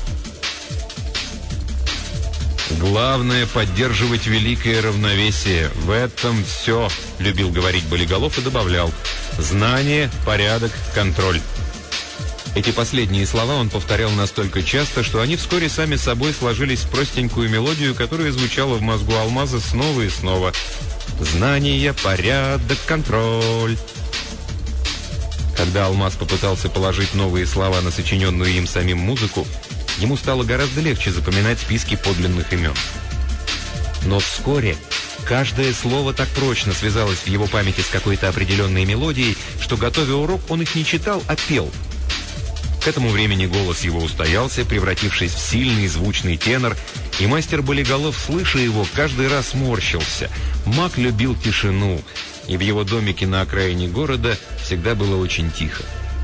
«Главное — поддерживать великое равновесие. В этом все», — любил говорить Болиголов и добавлял: «знание, порядок, контроль». Эти последние слова он повторял настолько часто, что они вскоре сами собой сложились в простенькую мелодию, которая звучала в мозгу Алмаза снова и снова. «Знание, порядок, контроль». Когда Алмаз попытался положить новые слова на сочиненную им самим музыку, ему стало гораздо легче запоминать списки подлинных имен. Но вскоре каждое слово так прочно связалось в его памяти с какой-то определенной мелодией, что, готовя урок, он их не читал, а пел. К этому времени голос его устоялся, превратившись в сильный звучный тенор, и мастер Болиголов, слыша его, каждый раз морщился. Маг любил тишину, и в его домике на окраине города всегда было очень тихо.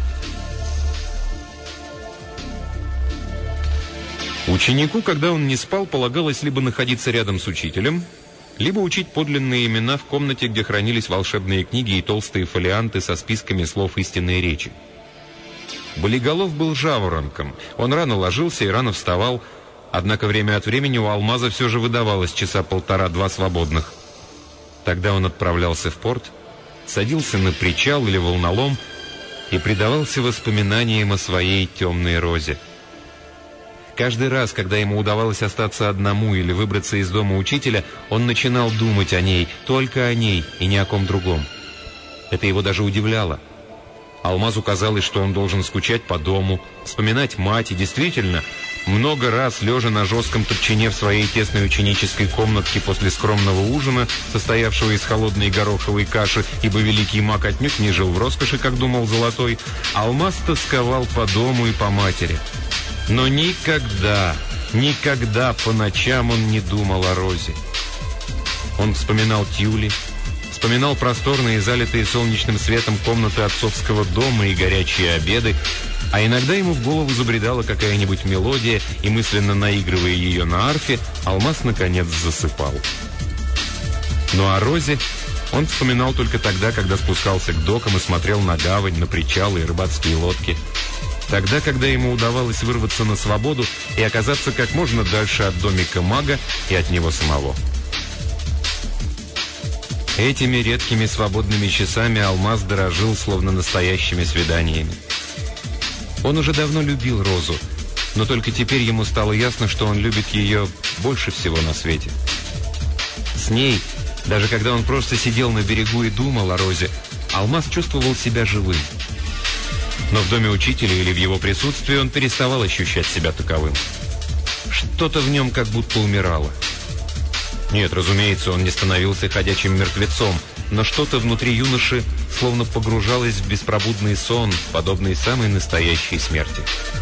Ученику, когда он не спал, полагалось либо находиться рядом с учителем, либо учить подлинные имена в комнате, где хранились волшебные книги и толстые фолианты со списками слов истинной речи. Болиголов был жаворонком. Он рано ложился и рано вставал, однако время от времени у Алмаза все же выдавалось часа полтора-два свободных. Тогда он отправлялся в порт, садился на причал или волнолом и предавался воспоминаниям о своей темной розе. Каждый раз, когда ему удавалось остаться одному или выбраться из дома учителя, он начинал думать о ней, только о ней и ни о ком другом. Это его даже удивляло. Алмазу казалось, что он должен скучать по дому, вспоминать мать, и действительно, много раз, лежа на жестком топчине в своей тесной ученической комнатке после скромного ужина, состоявшего из холодной гороховой каши, ибо великий маг отнюдь не жил в роскоши, как думал Золотой, Алмаз тосковал по дому и по матери. Но никогда, никогда по ночам он не думал о розе. Он вспоминал тюли, вспоминал просторные, залитые солнечным светом комнаты отцовского дома и горячие обеды, а иногда ему в голову забредала какая-нибудь мелодия, и, мысленно наигрывая ее на арфе, Алмаз наконец засыпал. Но о розе он вспоминал только тогда, когда спускался к докам и смотрел на гавань, на причалы и рыбацкие лодки. Тогда, когда ему удавалось вырваться на свободу и оказаться как можно дальше от домика мага и от него самого. Этими редкими свободными часами Алмаз дорожил, словно настоящими свиданиями. Он уже давно любил Розу, но только теперь ему стало ясно, что он любит ее больше всего на свете. С ней, даже когда он просто сидел на берегу и думал о Розе, Алмаз чувствовал себя живым. Но в доме учителя или в его присутствии он переставал ощущать себя таковым. Что-то в нем как будто умирало. Нет, разумеется, он не становился ходячим мертвецом, но что-то внутри юноши словно погружалось в беспробудный сон, подобный самой настоящей смерти.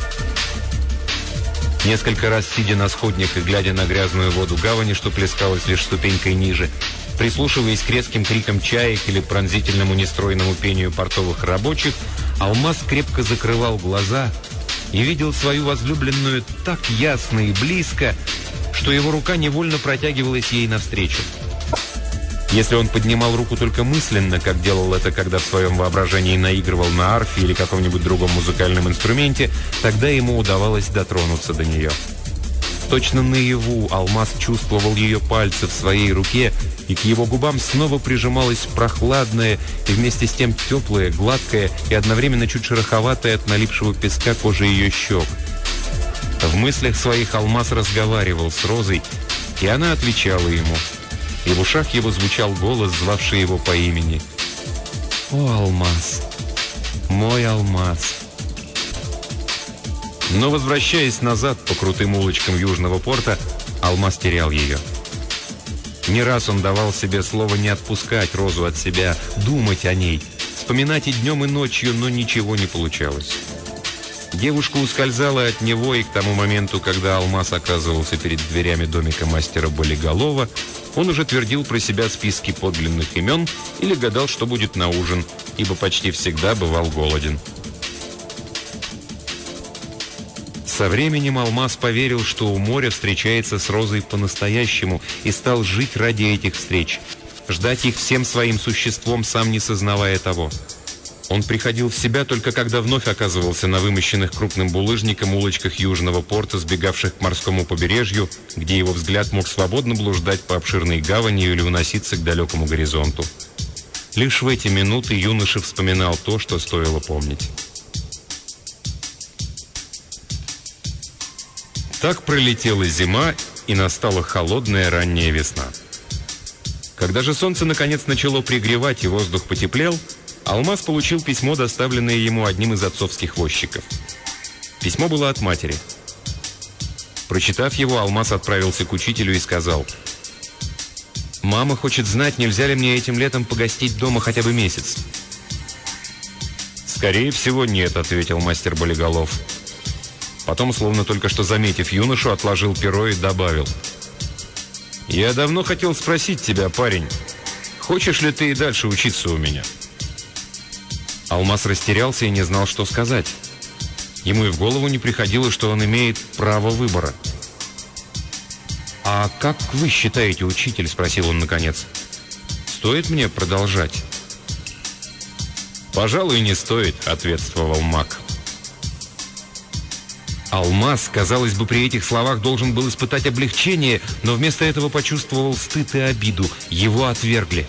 Несколько раз, сидя на сходнях и глядя на грязную воду гавани, что плескалась лишь ступенькой ниже, прислушиваясь к резким крикам чаек или пронзительному нестройному пению портовых рабочих, Алмаз крепко закрывал глаза и видел свою возлюбленную так ясно и близко, что его рука невольно протягивалась ей навстречу. Если он поднимал руку только мысленно, как делал это, когда в своем воображении наигрывал на арфе или каком-нибудь другом музыкальном инструменте, тогда ему удавалось дотронуться до нее. Точно наяву Алмаз чувствовал ее пальцы в своей руке, и к его губам снова прижималась прохладная и вместе с тем теплая, гладкая и одновременно чуть шероховатая от налипшего песка кожи ее щек. В мыслях своих Алмаз разговаривал с Розой, и она отвечала ему. И в ушах его звучал голос, звавший его по имени. «О, Алмаз! Мой Алмаз!» Но, возвращаясь назад по крутым улочкам Южного порта, Алмаз терял ее. Не раз он давал себе слово не отпускать Розу от себя, думать о ней, вспоминать и днем, и ночью, но ничего не получалось. Девушка ускользала от него, и к тому моменту, когда Алмаз оказывался перед дверями домика мастера Болиголова, он уже твердил про себя списки подлинных имен или гадал, что будет на ужин, ибо почти всегда бывал голоден. Со временем Алмаз поверил, что у моря встречается с Розой по-настоящему, и стал жить ради этих встреч, ждать их всем своим существом, сам не сознавая того. Он приходил в себя только когда вновь оказывался на вымощенных крупным булыжником улочках Южного порта, сбегавших к морскому побережью, где его взгляд мог свободно блуждать по обширной гавани или уноситься к далекому горизонту. Лишь в эти минуты юноша вспоминал то, что стоило помнить. Так пролетела зима, и настала холодная ранняя весна. Когда же солнце наконец начало пригревать и воздух потеплел, Алмаз получил письмо, доставленное ему одним из отцовских возчиков. Письмо было от матери. Прочитав его, Алмаз отправился к учителю и сказал: «Мама хочет знать, нельзя ли мне этим летом погостить дома хотя бы месяц?» «Скорее всего, нет», — ответил мастер Болиголов. Потом, словно только что заметив юношу, отложил перо и добавил: «Я давно хотел спросить тебя, парень, хочешь ли ты и дальше учиться у меня?» Алмаз растерялся и не знал, что сказать. Ему и в голову не приходило, что он имеет право выбора. «А как вы считаете, учитель?» — спросил он наконец. «Стоит мне продолжать?» «Пожалуй, не стоит», — ответствовал маг. Алмаз, казалось бы, при этих словах должен был испытать облегчение, но вместо этого почувствовал стыд и обиду. Его отвергли.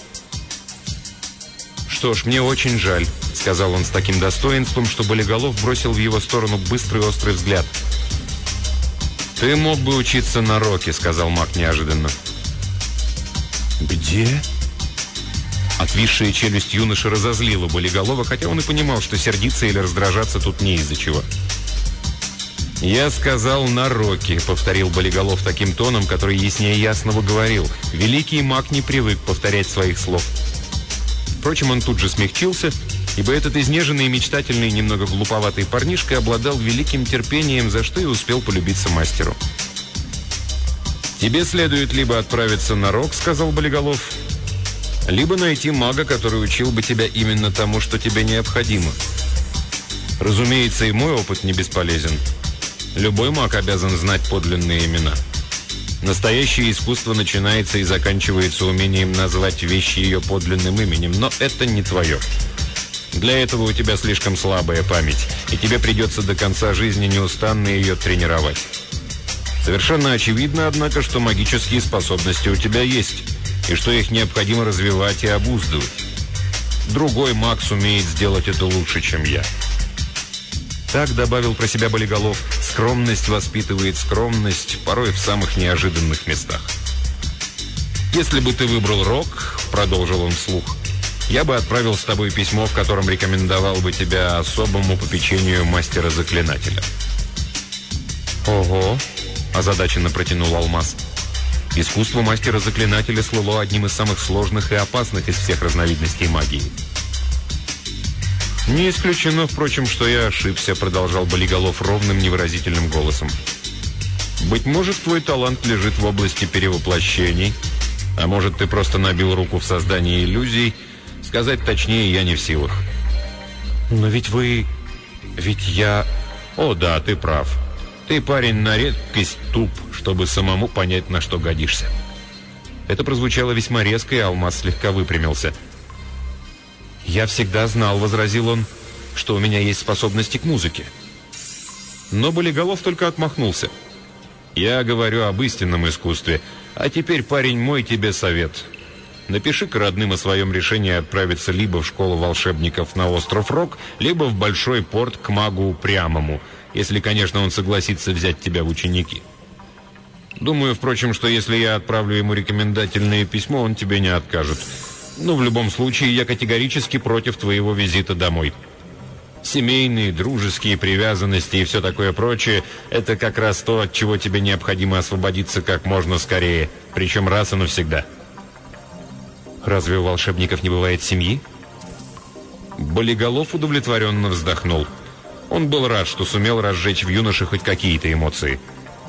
«Что ж, мне очень жаль», — сказал он с таким достоинством, что Болиголов бросил в его сторону быстрый острый взгляд. «Ты мог бы учиться на Роке», — сказал маг неожиданно. «Где?» Отвисшая челюсть юноши разозлила Болиголова, хотя он и понимал, что сердиться или раздражаться тут не из-за чего. «Я сказал на Роке», — повторил Болиголов таким тоном, который яснее ясного говорил. Великий маг не привык повторять своих слов. Впрочем, он тут же смягчился, ибо этот изнеженный и мечтательный, немного глуповатый парнишка обладал великим терпением, за что и успел полюбиться мастеру. «Тебе следует либо отправиться на Рок», — сказал Болиголов, «либо найти мага, который учил бы тебя именно тому, что тебе необходимо. Разумеется, и мой опыт не бесполезен. Любой маг обязан знать подлинные имена. Настоящее искусство начинается и заканчивается умением назвать вещи ее подлинным именем, но это не твое. Для этого у тебя слишком слабая память, и тебе придется до конца жизни неустанно ее тренировать. Совершенно очевидно, однако, что магические способности у тебя есть. и что их необходимо развивать и обуздывать. Другой маг сумеет сделать это лучше, чем я. Так, добавил про себя Болиголов, скромность воспитывает скромность, порой в самых неожиданных местах. «Если бы ты выбрал рок, — продолжил он вслух, — я бы отправил с тобой письмо, в котором рекомендовал бы тебя особому попечению мастера-заклинателя». «Ого!» — озадаченно протянул Алмаз. Искусство мастера-заклинателя слыло одним из самых сложных и опасных из всех разновидностей магии. «Не исключено, впрочем, что я ошибся», — продолжал Болиголов ровным, невыразительным голосом. «Быть может, твой талант лежит в области перевоплощений, а может, ты просто набил руку в создании иллюзий. Сказать точнее я не в силах». «Но ведь вы... ведь я...» «О да, ты прав. Ты, парень, на редкость туп, чтобы самому понять, на что годишься». Это прозвучало весьма резко, и Алмаз слегка выпрямился. «Я всегда знал, — возразил он, — что у меня есть способности к музыке». Но Болиголов только отмахнулся. «Я говорю об истинном искусстве. А теперь, парень, мой тебе совет. Напиши-ка родным о своем решении отправиться либо в школу волшебников на остров Рок, либо в Большой порт к магу Упрямому, если, конечно, он согласится взять тебя в ученики. Думаю, впрочем, что если я отправлю ему рекомендательное письмо, он тебе не откажет. Но в любом случае я категорически против твоего визита домой. Семейные, дружеские привязанности и все такое прочее — это как раз то, от чего тебе необходимо освободиться как можно скорее, причем раз и навсегда». «Разве у волшебников не бывает семьи?» Болиголов удовлетворенно вздохнул. Он был рад, что сумел разжечь в юноше хоть какие-то эмоции.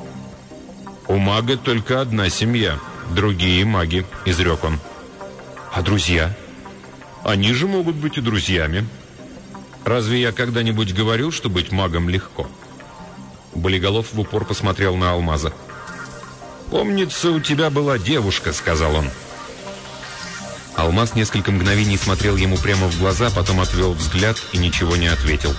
«У мага только одна семья, другие маги», — изрек он. «А друзья?» «Они же могут быть и друзьями. Разве я когда-нибудь говорил, что быть магом легко?» Болиголов в упор посмотрел на Алмаза. «Помнится, у тебя была девушка», — сказал он. Алмаз несколько мгновений смотрел ему прямо в глаза, потом отвел взгляд и ничего не ответил.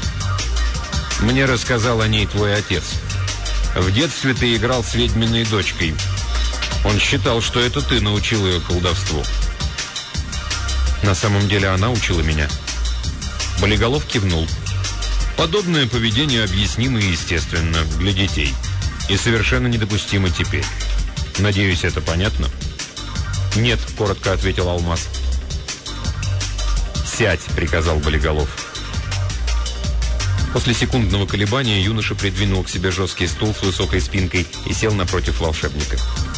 «Мне рассказал о ней твой отец. В детстве ты играл с ведьминой дочкой. Он считал, что это ты научил ее колдовству». «На самом деле она учила меня». Болиголов кивнул. «Подобное поведение объяснимо и естественно для детей. И совершенно недопустимо теперь. Надеюсь, это понятно?» «Нет», — коротко ответил Алмаз. «Сядь», — приказал Болиголов. После секундного колебания юноша придвинул к себе жесткий стул с высокой спинкой и сел напротив волшебника.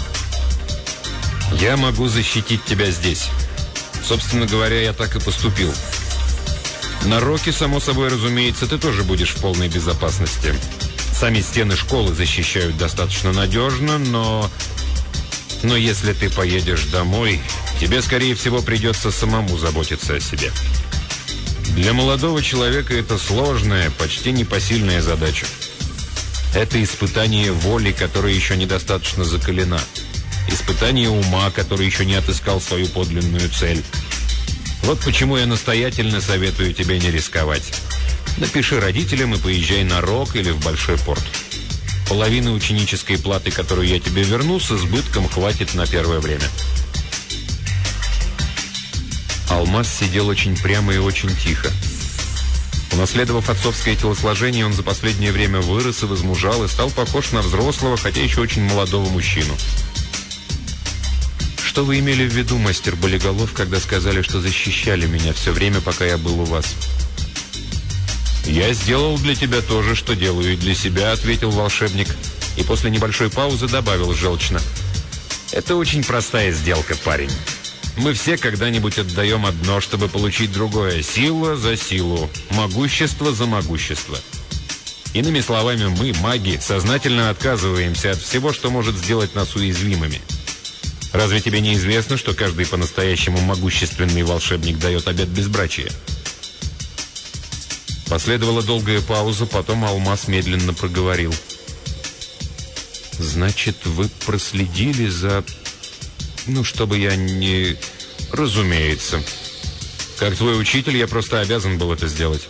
«Я могу защитить тебя здесь. Собственно говоря, я так и поступил. На Роке, само собой разумеется, ты тоже будешь в полной безопасности. Сами стены школы защищают достаточно надежно, но... Но если ты поедешь домой, тебе, скорее всего, придется самому заботиться о себе. Для молодого человека это сложная, почти непосильная задача. Это испытание воли, которая еще недостаточно закалена. Испытание ума, который еще не отыскал свою подлинную цель. Вот почему я настоятельно советую тебе не рисковать. Напиши родителям и поезжай на Рок или в Большой порт. Половины ученической платы, которую я тебе верну, с избытком хватит на первое время». Алмаз сидел очень прямо и очень тихо. Унаследовав отцовское телосложение, он за последнее время вырос и возмужал и стал похож на взрослого, хотя еще очень молодого мужчину. «Что вы имели в виду, мастер Болиголов, когда сказали, что защищали меня все время, пока я был у вас?» «Я сделал для тебя то же, что делаю и для себя», — ответил волшебник, и после небольшой паузы добавил желчно: «Это очень простая сделка, парень. Мы все когда-нибудь отдаем одно, чтобы получить другое. Сила за силу, могущество за могущество. Иными словами, мы, маги, сознательно отказываемся от всего, что может сделать нас уязвимыми. Разве тебе не известно, что каждый по-настоящему могущественный волшебник дает обет безбрачия?» Последовала долгая пауза, потом Алмаз медленно проговорил: «Значит, вы проследили за... Ну, чтобы я не... Разумеется. Как твой учитель, я просто обязан был это сделать».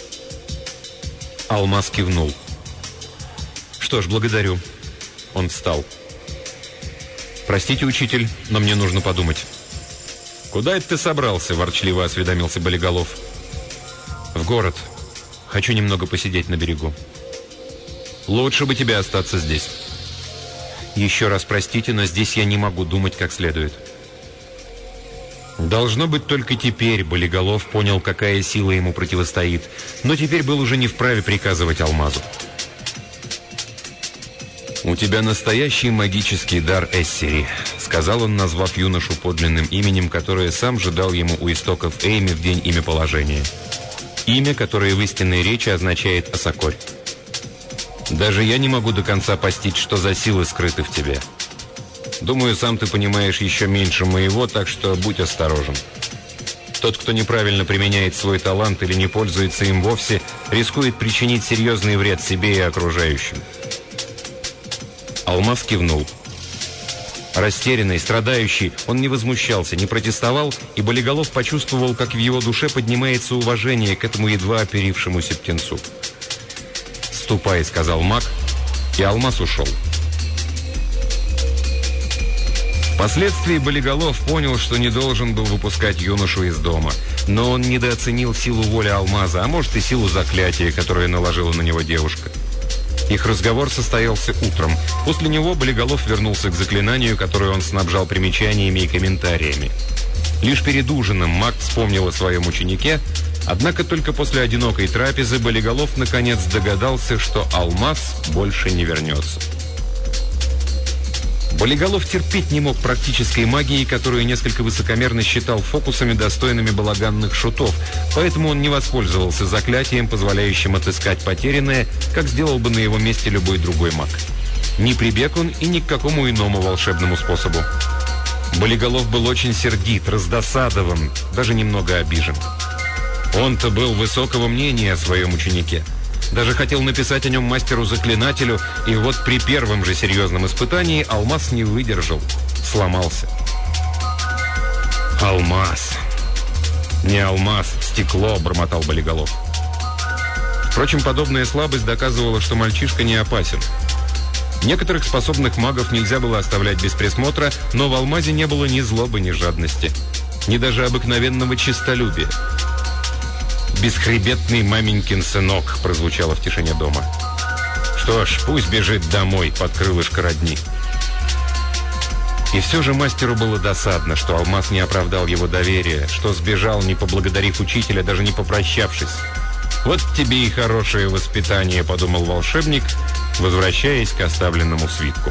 Алмаз кивнул. «Что ж, благодарю». Он встал. «Простите, учитель, но мне нужно подумать». «Куда это ты собрался?» – ворчливо осведомился Болиголов. «В город. Хочу немного посидеть на берегу». «Лучше бы тебе остаться здесь». «Еще раз простите, но здесь я не могу думать как следует». Должно быть, только теперь Болиголов понял, какая сила ему противостоит, но теперь был уже не вправе приказывать Алмазу. «У тебя настоящий магический дар Эссери», — сказал он, назвав юношу подлинным именем, которое сам же дал ему у истоков Эйми в день имяположения. Имя, которое в истинной речи означает «осокорь». «Даже я не могу до конца постичь, что за силы скрыты в тебе. Думаю, сам ты понимаешь еще меньше моего, так что будь осторожен. Тот, кто неправильно применяет свой талант или не пользуется им вовсе, рискует причинить серьезный вред себе и окружающим». Алмаз кивнул. Растерянный, страдающий, он не возмущался, не протестовал, и Болиголов почувствовал, как в его душе поднимается уважение к этому едва оперившемуся птенцу. «Ступай», — сказал маг, и Алмаз ушел. Впоследствии Болиголов понял, что не должен был выпускать юношу из дома, но он недооценил силу воли Алмаза, а может и силу заклятия, которое наложила на него девушка. Их разговор состоялся утром. После него Болиголов вернулся к заклинанию, которое он снабжал примечаниями и комментариями. Лишь перед ужином маг вспомнил о своем ученике, однако только после одинокой трапезы Болиголов наконец догадался, что Алмаз больше не вернется. Болиголов терпеть не мог практической магии, которую несколько высокомерно считал фокусами, достойными балаганных шутов, поэтому он не воспользовался заклятием, позволяющим отыскать потерянное, как сделал бы на его месте любой другой маг. Не прибег он и ни к какому иному волшебному способу. Болиголов был очень сердит, раздосадован, даже немного обижен. Он-то был высокого мнения о своем ученике. Даже хотел написать о нем мастеру-заклинателю, и вот при первом же серьезном испытании Алмаз не выдержал, сломался. «Алмаз! Не алмаз, стекло!» – бормотал Болиголов. Впрочем, подобная слабость доказывала, что мальчишка не опасен. Некоторых способных магов нельзя было оставлять без присмотра, но в Алмазе не было ни злобы, ни жадности, ни даже обыкновенного честолюбия. «Бесхребетный маменькин сынок», — прозвучало в тишине дома. «Что ж, пусть бежит домой под крылышко родни». И все же мастеру было досадно, что Алмаз не оправдал его доверия, что сбежал, не поблагодарив учителя, даже не попрощавшись. «Вот тебе и хорошее воспитание», — подумал волшебник, возвращаясь к оставленному свитку.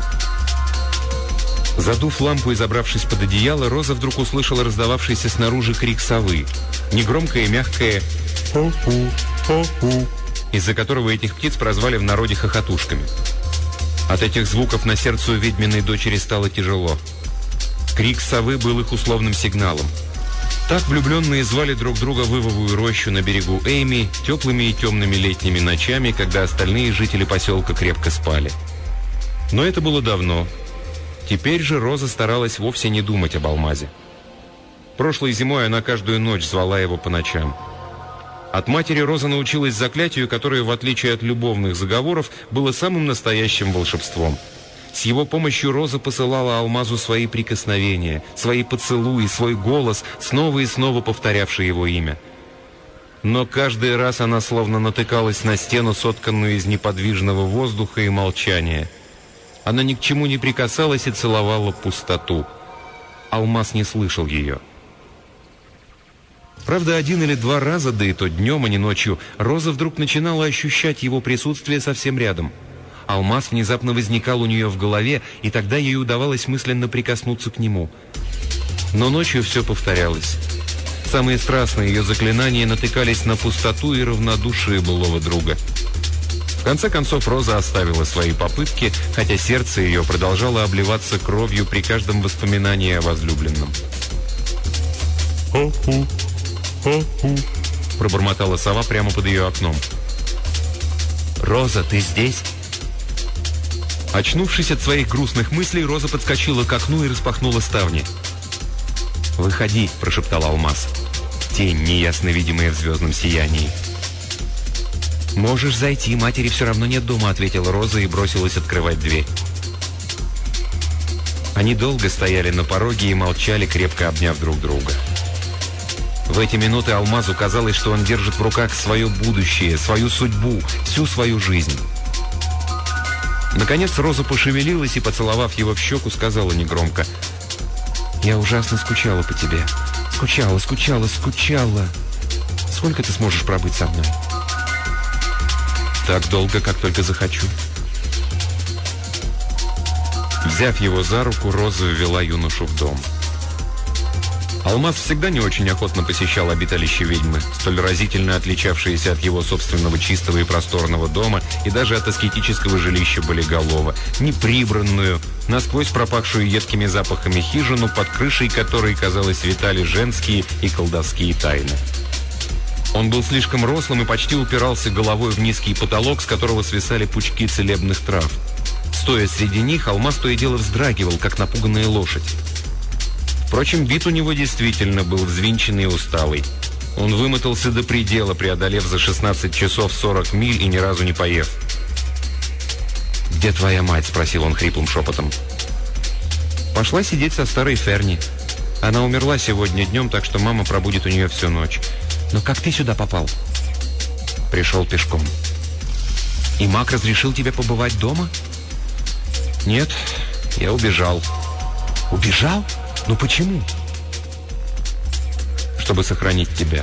Задув лампу и забравшись под одеяло, Роза вдруг услышала раздававшийся снаружи крик совы. Негромкое и мягкое «хо-ху, хо-ху», из-за которого этих птиц прозвали в народе хохотушками. От этих звуков на сердце у ведьминой дочери стало тяжело. Крик совы был их условным сигналом. Так влюбленные звали друг друга в ивовую рощу на берегу Эйми теплыми и темными летними ночами, когда остальные жители поселка крепко спали. Но это было давно. Теперь же Роза старалась вовсе не думать об Алмазе. Прошлой зимой она каждую ночь звала его по ночам. От матери Роза научилась заклятию, которое, в отличие от любовных заговоров, было самым настоящим волшебством. С его помощью Роза посылала Алмазу свои прикосновения, свои поцелуи, свой голос, снова и снова повторявший его имя. Но каждый раз она словно натыкалась на стену, сотканную из неподвижного воздуха и молчания. Она ни к чему не прикасалась и целовала пустоту. Алмаз не слышал ее. Правда, один или два раза, да и то днем, а не ночью, Роза вдруг начинала ощущать его присутствие совсем рядом. Алмаз внезапно возникал у нее в голове, и тогда ей удавалось мысленно прикоснуться к нему. Но ночью все повторялось. Самые страстные ее заклинания натыкались на пустоту и равнодушие былого друга. В конце концов, Роза оставила свои попытки, хотя сердце ее продолжало обливаться кровью при каждом воспоминании о возлюбленном. «Хо-ху, хо-ху», — пробормотала сова прямо под ее окном. «Роза, ты здесь?» Очнувшись от своих грустных мыслей, Роза подскочила к окну и распахнула ставни. «Выходи», — прошептал Алмаз. Тень, неясно видимая в звездном сиянии. «Можешь зайти, матери все равно нет дома», — ответила Роза и бросилась открывать дверь. Они долго стояли на пороге и молчали, крепко обняв друг друга. В эти минуты Алмазу казалось, что он держит в руках свое будущее, свою судьбу, всю свою жизнь. Наконец Роза пошевелилась и, поцеловав его в щеку, сказала негромко: «Я ужасно скучала по тебе. Скучала, скучала, скучала. Сколько ты сможешь пробыть со мной?» «Так долго, как только захочу». Взяв его за руку, Роза ввела юношу в дом. Алмаз всегда не очень охотно посещал обиталище ведьмы, столь разительно отличавшееся от его собственного чистого и просторного дома и даже от аскетического жилища Болиголова, неприбранную, насквозь пропахшую едкими запахами хижину, под крышей которой, казалось, витали женские и колдовские тайны. Он был слишком рослым и почти упирался головой в низкий потолок, с которого свисали пучки целебных трав. Стоя среди них, Алмаз то и дело вздрагивал, как напуганная лошадь. Впрочем, вид у него действительно был взвинченный и усталый. Он вымотался до предела, преодолев за шестнадцать часов сорок миль и ни разу не поев. «Где твоя мать?» – спросил он хриплым шепотом. «Пошла сидеть со старой Ферни. Она умерла сегодня днем, так что мама пробудет у нее всю ночь. Но как ты сюда попал?» «Пришел пешком». «И маг разрешил тебе побывать дома?» «Нет, я убежал». «Убежал? Ну почему?» «Чтобы сохранить тебя».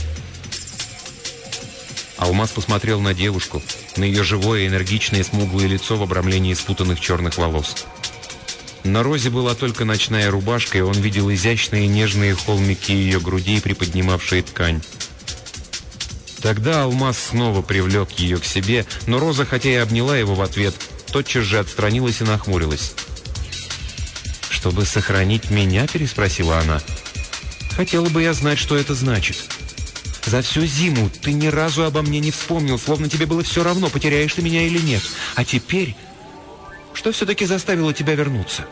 Алмаз посмотрел на девушку, на ее живое, энергичное, смуглое лицо в обрамлении спутанных черных волос. На Розе была только ночная рубашка, и он видел изящные нежные холмики ее груди, приподнимавшие ткань. Тогда Алмаз снова привлек ее к себе, но Роза, хотя и обняла его в ответ, тотчас же отстранилась и нахмурилась. «Чтобы сохранить меня?» – переспросила она. «Хотела бы я знать, что это значит. За всю зиму ты ни разу обо мне не вспомнил, словно тебе было все равно, потеряешь ты меня или нет. А теперь, что все-таки заставило тебя вернуться?»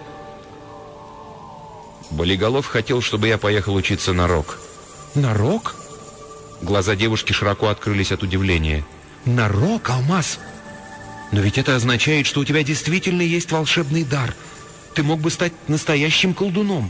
«Болиголов хотел, чтобы я поехал учиться на рок». «На рок?» Глаза девушки широко открылись от удивления. «На рок, Алмаз? Но ведь это означает, что у тебя действительно есть волшебный дар. Ты мог бы стать настоящим колдуном».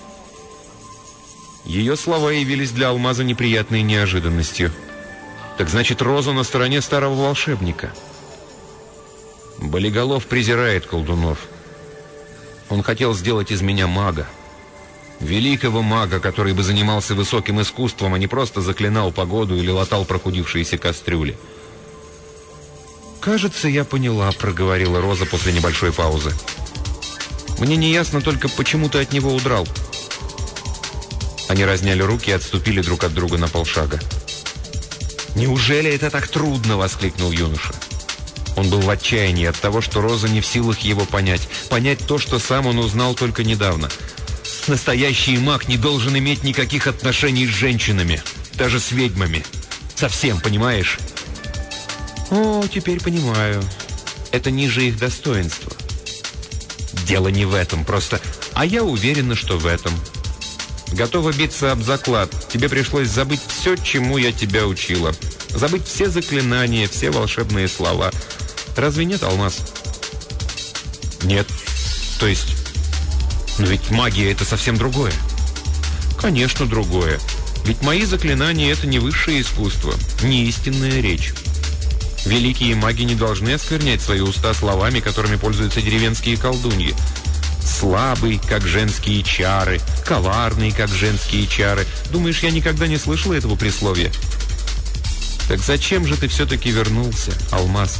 Ее слова явились для Алмаза неприятной неожиданностью. Так значит, Роза на стороне старого волшебника. Болиголов презирает колдунов. Он хотел сделать из меня мага. Великого мага, который бы занимался высоким искусством, а не просто заклинал погоду или латал прохудившиеся кастрюли. «Кажется, я поняла», — проговорила Роза после небольшой паузы. «Мне не ясно только, почему ты от него удрал». Они разняли руки и отступили друг от друга на полшага. «Неужели это так трудно?» — воскликнул юноша. Он был в отчаянии от того, что Роза не в силах его понять. Понять то, что сам он узнал только недавно. Настоящий маг не должен иметь никаких отношений с женщинами, даже с ведьмами. Совсем, понимаешь? «О, теперь понимаю. Это ниже их достоинства». «Дело не в этом, просто... А я уверена, что в этом. Готова биться об заклад. Тебе пришлось забыть все, чему я тебя учила. Забыть все заклинания, все волшебные слова. Разве нет, Алмаз?» «Нет. То есть... Но ведь магия — это совсем другое». «Конечно, другое. Ведь мои заклинания — это не высшее искусство, не истинная речь. Великие маги не должны осквернять свои уста словами, которыми пользуются деревенские колдуньи. Слабый, как женские чары, коварный, как женские чары. Думаешь, я никогда не слышала этого присловия? Так зачем же ты все-таки вернулся, Алмаз?»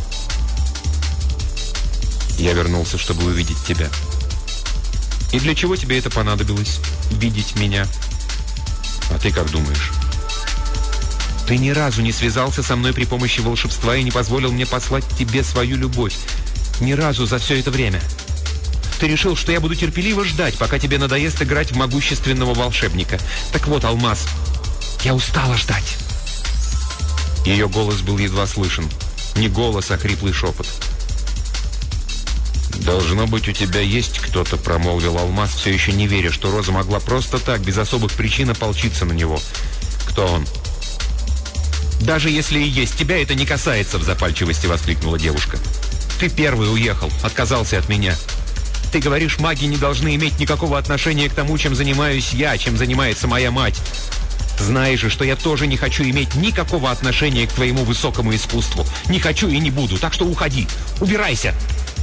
«Я вернулся, чтобы увидеть тебя». «И для чего тебе это понадобилось, видеть меня?» «А ты как думаешь?» «Ты ни разу не связался со мной при помощи волшебства и не позволил мне послать тебе свою любовь. Ни разу за все это время. Ты решил, что я буду терпеливо ждать, пока тебе надоест играть в могущественного волшебника. Так вот, Алмаз, я устала ждать». Ее голос был едва слышен. Не голос, а хриплый шепот. «Должно быть, у тебя есть кто-то», — промолвил Алмаз, все еще не веря, что Роза могла просто так, без особых причин, ополчиться на него. «Кто он?» «Даже если и есть, тебя это не касается», — в запальчивости воскликнула девушка. «Ты первый уехал, отказался от меня. Ты говоришь, маги не должны иметь никакого отношения к тому, чем занимаюсь я, чем занимается моя мать. Знаешь же, что я тоже не хочу иметь никакого отношения к твоему высокому искусству. Не хочу и не буду, так что уходи. Убирайся!»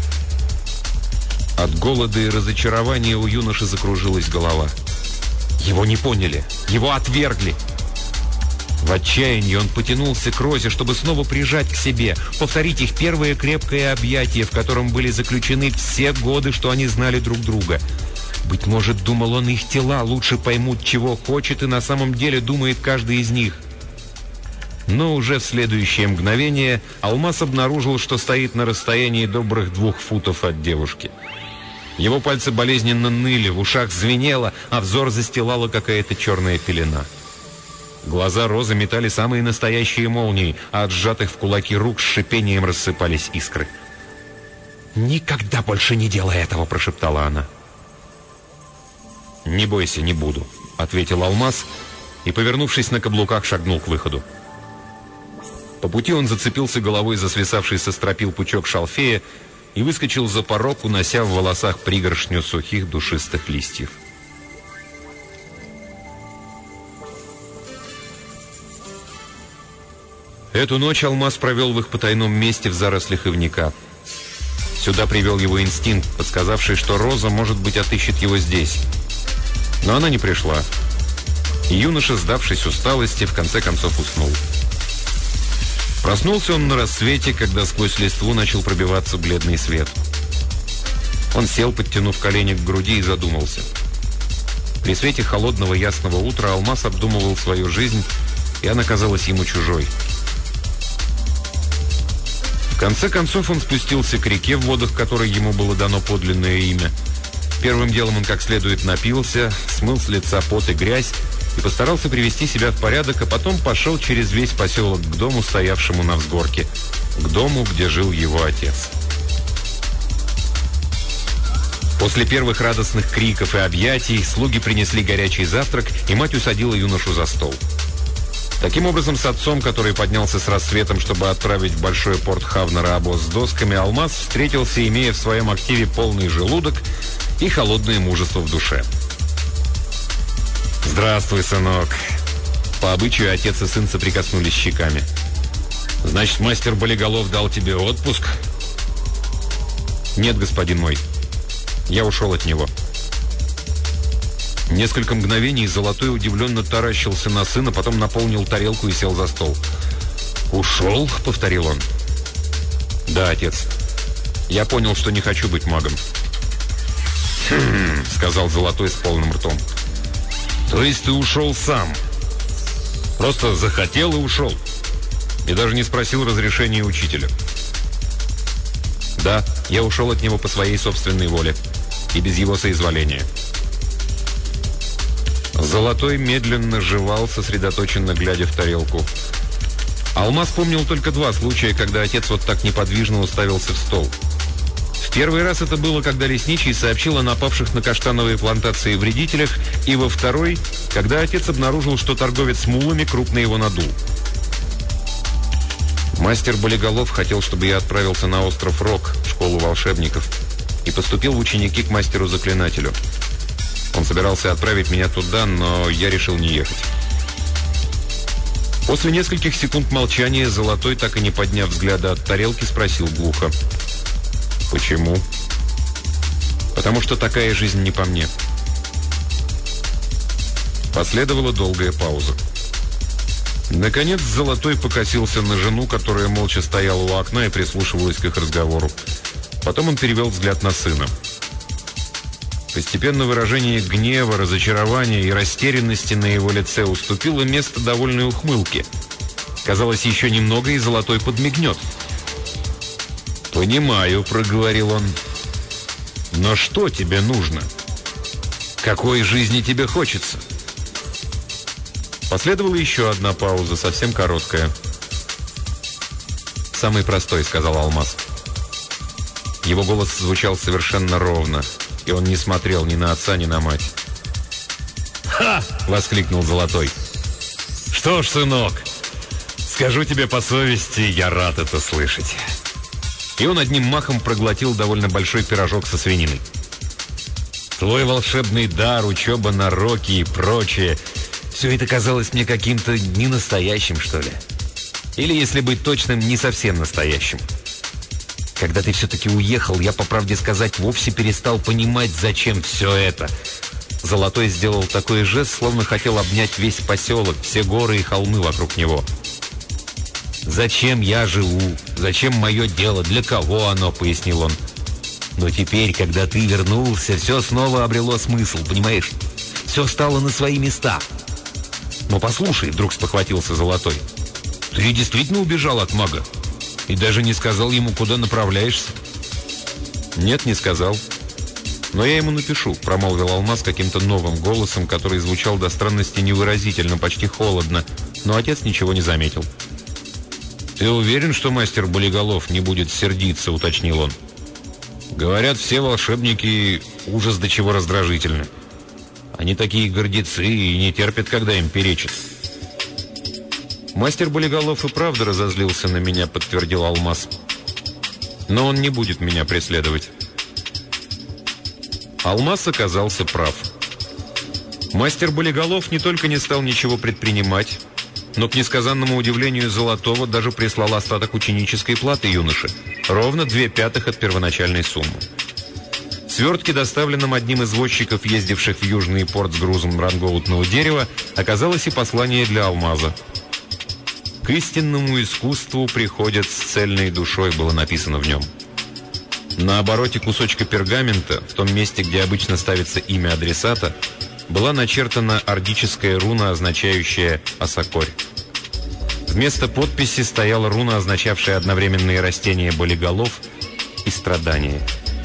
От голода и разочарования у юноши закружилась голова. Его не поняли, его отвергли. В отчаянии он потянулся к Розе, чтобы снова прижать к себе, повторить их первое крепкое объятие, в котором были заключены все годы, что они знали друг друга. Быть может, думал он, их тела лучше поймут, чего хочет, и на самом деле думает каждый из них. Но уже в следующее мгновение Алмаз обнаружил, что стоит на расстоянии добрых двух футов от девушки. Его пальцы болезненно ныли, в ушах звенело, а взор застилала какая-то черная пелена. Глаза Розы метали самые настоящие молнии, а от сжатых в кулаки рук с шипением рассыпались искры. «Никогда больше не делай этого!» – прошептала она. «Не бойся, не буду», — ответил Алмаз и, повернувшись на каблуках, шагнул к выходу. По пути он зацепился головой за свисавший со стропил пучок шалфея и выскочил за порог, унося в волосах пригоршню сухих душистых листьев. Эту ночь Алмаз провел в их потайном месте в зарослях ивника. Сюда привел его инстинкт, подсказавший, что Роза, может быть, отыщет его здесь. Но она не пришла. И юноша, сдавшись усталости, в конце концов уснул. Проснулся он на рассвете, когда сквозь листву начал пробиваться бледный свет. Он сел, подтянув колени к груди, и задумался. При свете холодного ясного утра Алмаз обдумывал свою жизнь, и она казалась ему чужой. В конце концов он спустился к реке, в водах которой ему было дано подлинное имя. Первым делом он как следует напился, смыл с лица пот и грязь и постарался привести себя в порядок, а потом пошел через весь поселок к дому, стоявшему на взгорке, к дому, где жил его отец. После первых радостных криков и объятий слуги принесли горячий завтрак, и мать усадила юношу за стол. Таким образом, с отцом, который поднялся с рассветом, чтобы отправить в большой порт Хавнера обоз с досками, Алмаз встретился, имея в своем активе полный желудок и холодное мужество в душе. «Здравствуй, сынок!» По обычаю отец и сын соприкоснулись щеками. «Значит, мастер Болиголов дал тебе отпуск?» «Нет, господин мой. Я ушел от него». Несколько мгновений Золотой удивленно таращился на сына, потом наполнил тарелку и сел за стол. «Ушел?» — повторил он. «Да, отец. Я понял, что не хочу быть магом». «Хм», — сказал Золотой с полным ртом. «То есть ты ушел сам? Просто захотел и ушел? И даже не спросил разрешения учителя?» «Да, я ушел от него по своей собственной воле и без его соизволения». Золотой медленно жевал, сосредоточенно глядя в тарелку. Алмаз помнил только два случая, когда отец вот так неподвижно уставился в стол. В первый раз это было, когда лесничий сообщил о напавших на каштановые плантации вредителях, и во второй, когда отец обнаружил, что торговец мулами крупно его надул. Мастер Болиголов хотел, чтобы я отправился на остров Рок, в школу волшебников, и поступил в ученики к мастеру-заклинателю. Он собирался отправить меня туда, но я решил не ехать. После нескольких секунд молчания Золотой, так и не подняв взгляда от тарелки, спросил глухо: «Почему?» «Потому что такая жизнь не по мне». Последовала долгая пауза. Наконец Золотой покосился на жену, которая молча стояла у окна и прислушивалась к их разговору. Потом он перевел взгляд на сына. Постепенно выражение гнева, разочарования и растерянности на его лице уступило место довольной ухмылке. Казалось, еще немного, и Золотой подмигнет. «Понимаю», — проговорил он. «Но что тебе нужно? Какой жизни тебе хочется?» Последовала еще одна пауза, совсем короткая. «Самый простой», — сказал Алмаз. Его голос звучал совершенно ровно, и он не смотрел ни на отца, ни на мать. «Ха!» — воскликнул Золотой. «Что ж, сынок, скажу тебе по совести, я рад это слышать». И он одним махом проглотил довольно большой пирожок со свининой. Твой волшебный дар, учеба на роке и прочее. Все это казалось мне каким-то ненастоящим, что ли. Или, если быть точным, не совсем настоящим. Когда ты все-таки уехал, я, по правде сказать, вовсе перестал понимать, зачем все это. Золотой сделал такой жест, словно хотел обнять весь поселок, все горы и холмы вокруг него. «Зачем я живу? Зачем мое дело? Для кого оно?» — пояснил он. «Но теперь, когда ты вернулся, все снова обрело смысл, понимаешь? Все стало на свои места». «Но послушай», — вдруг спохватился Золотой, — «ты действительно убежал от мага? И даже не сказал ему, куда направляешься?» «Нет, не сказал. Но я ему напишу», — промолвил Алмаз каким-то новым голосом, который звучал до странности невыразительно, почти холодно, но отец ничего не заметил. «Ты уверен, что мастер Болиголов не будет сердиться?» — уточнил он. «Говорят, все волшебники ужас до чего раздражительны. Они такие гордецы и не терпят, когда им перечат». «Мастер Болиголов и правда разозлился на меня», — подтвердил Алмаз. «Но он не будет меня преследовать». Алмаз оказался прав. Мастер Болиголов не только не стал ничего предпринимать, но, к несказанному удивлению Золотого, даже прислал остаток ученической платы юноше. Ровно две пятых от первоначальной суммы. В свертке, доставленном одним из возчиков, ездивших в Южный порт с грузом рангоутного дерева, оказалось и послание для Алмаза. «К истинному искусству приходят с цельной душой», было написано в нем. На обороте кусочка пергамента, в том месте, где обычно ставится имя адресата, была начертана ордическая руна, означающая «Осокорь». Вместо подписи стояла руна, означавшая одновременные растения болиголов и страдания.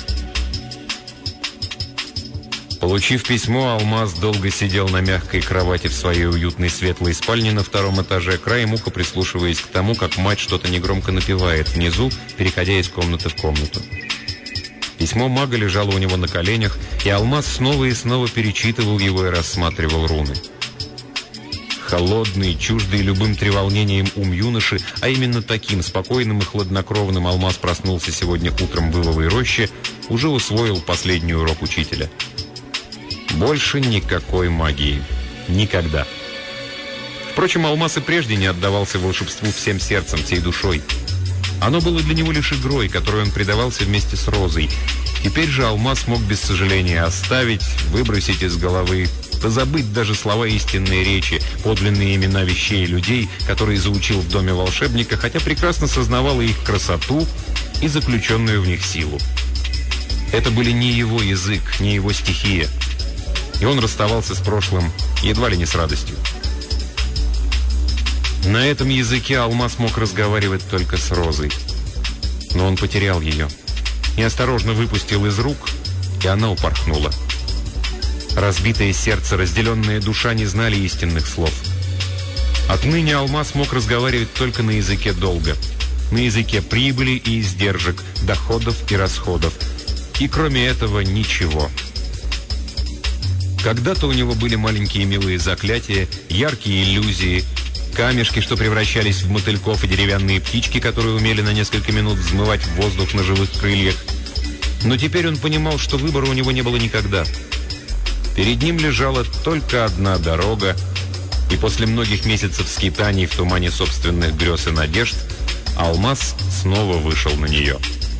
Получив письмо, Алмаз долго сидел на мягкой кровати в своей уютной светлой спальне на втором этаже, краем уха прислушиваясь к тому, как мать что-то негромко напевает внизу, переходя из комнаты в комнату. Письмо мага лежало у него на коленях, и Алмаз снова и снова перечитывал его и рассматривал руны. Холодный, чуждый любым треволнением ум юноши, а именно таким спокойным и хладнокровным Алмаз проснулся сегодня утром в Ивовой роще, уже усвоил последний урок учителя. Больше никакой магии. Никогда. Впрочем, Алмаз и прежде не отдавался волшебству всем сердцем, всей душой. Оно было для него лишь игрой, которой он предавался вместе с Розой. Теперь же Алмаз мог без сожаления оставить, выбросить из головы, позабыть даже слова истинной речи, подлинные имена вещей и людей, которые заучил в доме волшебника, хотя прекрасно сознавал их красоту и заключенную в них силу. Это были не его язык, не его стихия. И он расставался с прошлым едва ли не с радостью. На этом языке Алмаз мог разговаривать только с Розой. Но он потерял ее. Неосторожно выпустил из рук, и она упорхнула. Разбитое сердце, разделенная душа не знали истинных слов. Отныне Алмаз мог разговаривать только на языке долга. На языке прибыли и издержек, доходов и расходов. И кроме этого ничего. Когда-то у него были маленькие милые заклятия, яркие иллюзии, камешки, что превращались в мотыльков, и деревянные птички, которые умели на несколько минут взмывать в воздух на живых крыльях. Но теперь он понимал, что выбора у него не было никогда. Перед ним лежала только одна дорога, и после многих месяцев скитаний в тумане собственных грез и надежд Алмаз снова вышел на нее.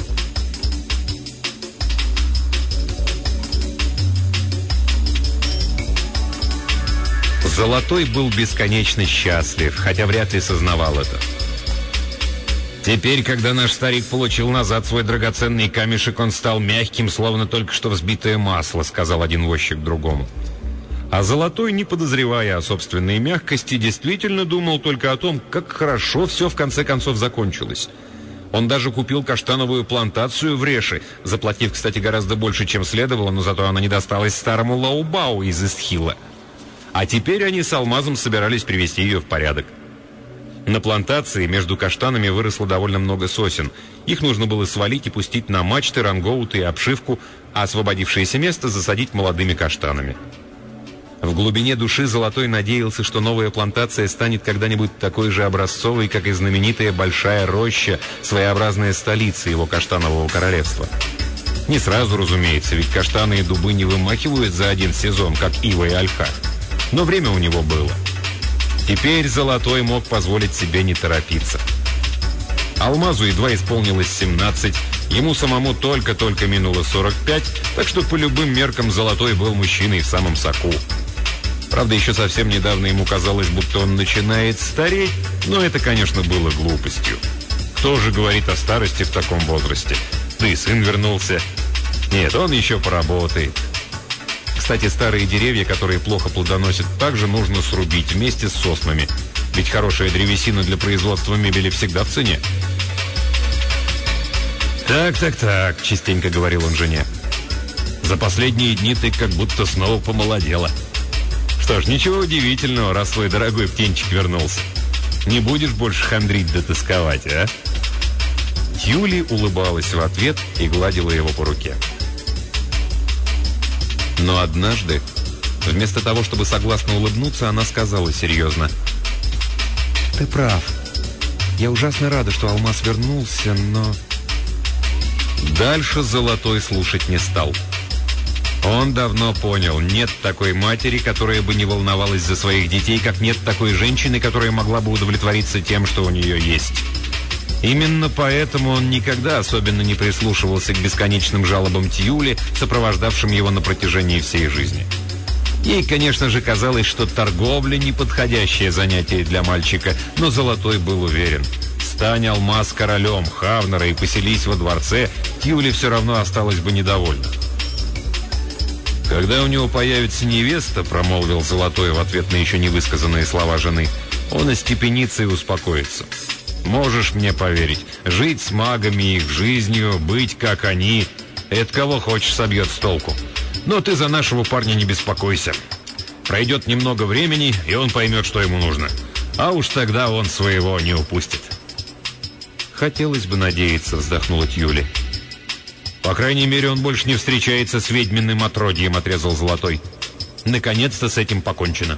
Золотой был бесконечно счастлив, хотя вряд ли сознавал это. Теперь, когда наш старик получил назад свой драгоценный камешек, он стал мягким, словно только что взбитое масло, сказал один возчик другому. А Золотой, не подозревая о собственной мягкости, действительно думал только о том, как хорошо все в конце концов закончилось. Он даже купил каштановую плантацию в Реше, заплатив, кстати, гораздо больше, чем следовало, но зато она не досталась старому Лаубау из Истхила. А теперь они с Алмазом собирались привести ее в порядок. На плантации между каштанами выросло довольно много сосен. Их нужно было свалить и пустить на мачты, рангоуты и обшивку, а освободившееся место засадить молодыми каштанами. В глубине души Золотой надеялся, что новая плантация станет когда-нибудь такой же образцовой, как и знаменитая Большая роща, своеобразная столица его каштанового королевства. Не сразу, разумеется, ведь каштаны и дубы не вымахивают за один сезон, как ива и ольха. Но время у него было. Теперь Золотой мог позволить себе не торопиться. Алмазу едва исполнилось семнадцать, ему самому только-только минуло сорок пять, так что по любым меркам Золотой был мужчиной в самом соку. Правда, еще совсем недавно ему казалось, будто он начинает стареть, но это, конечно, было глупостью. Кто же говорит о старости в таком возрасте? Да и сын вернулся. Нет, он еще поработает. Кстати, старые деревья, которые плохо плодоносят, также нужно срубить вместе с соснами. Ведь хорошая древесина для производства мебели всегда в цене. «Так, так, так», — частенько говорил он жене. «За последние дни ты как будто снова помолодела. Что ж, ничего удивительного, раз твой дорогой птенчик вернулся. Не будешь больше хандрить да тосковать, а?» Тьюли улыбалась в ответ и гладила его по руке. Но однажды, вместо того, чтобы согласно улыбнуться, она сказала серьезно: «Ты прав. Я ужасно рада, что Алмаз вернулся, но...» Дальше Золотой слушать не стал. Он давно понял, нет такой матери, которая бы не волновалась за своих детей, как нет такой женщины, которая могла бы удовлетвориться тем, что у нее есть. Именно поэтому он никогда особенно не прислушивался к бесконечным жалобам Тьюли, сопровождавшим его на протяжении всей жизни. Ей, конечно же, казалось, что торговля – неподходящее занятие для мальчика, но Золотой был уверен. Стань Алмаз королем Хавнера и поселись во дворце, Тьюли все равно осталась бы недовольна. «Когда у него появится невеста», – промолвил Золотой в ответ на еще невысказанные слова жены, – «он остепенится и успокоится. Можешь мне поверить, жить с магами и их жизнью, быть как они – это кого хочешь собьет с толку. Но ты за нашего парня не беспокойся. Пройдет немного времени, и он поймет, что ему нужно. А уж тогда он своего не упустит». «Хотелось бы надеяться», – вздохнула Тьюли. «По крайней мере, он больше не встречается с ведьминым отродьем», — отрезал Золотой. «Наконец-то с этим покончено».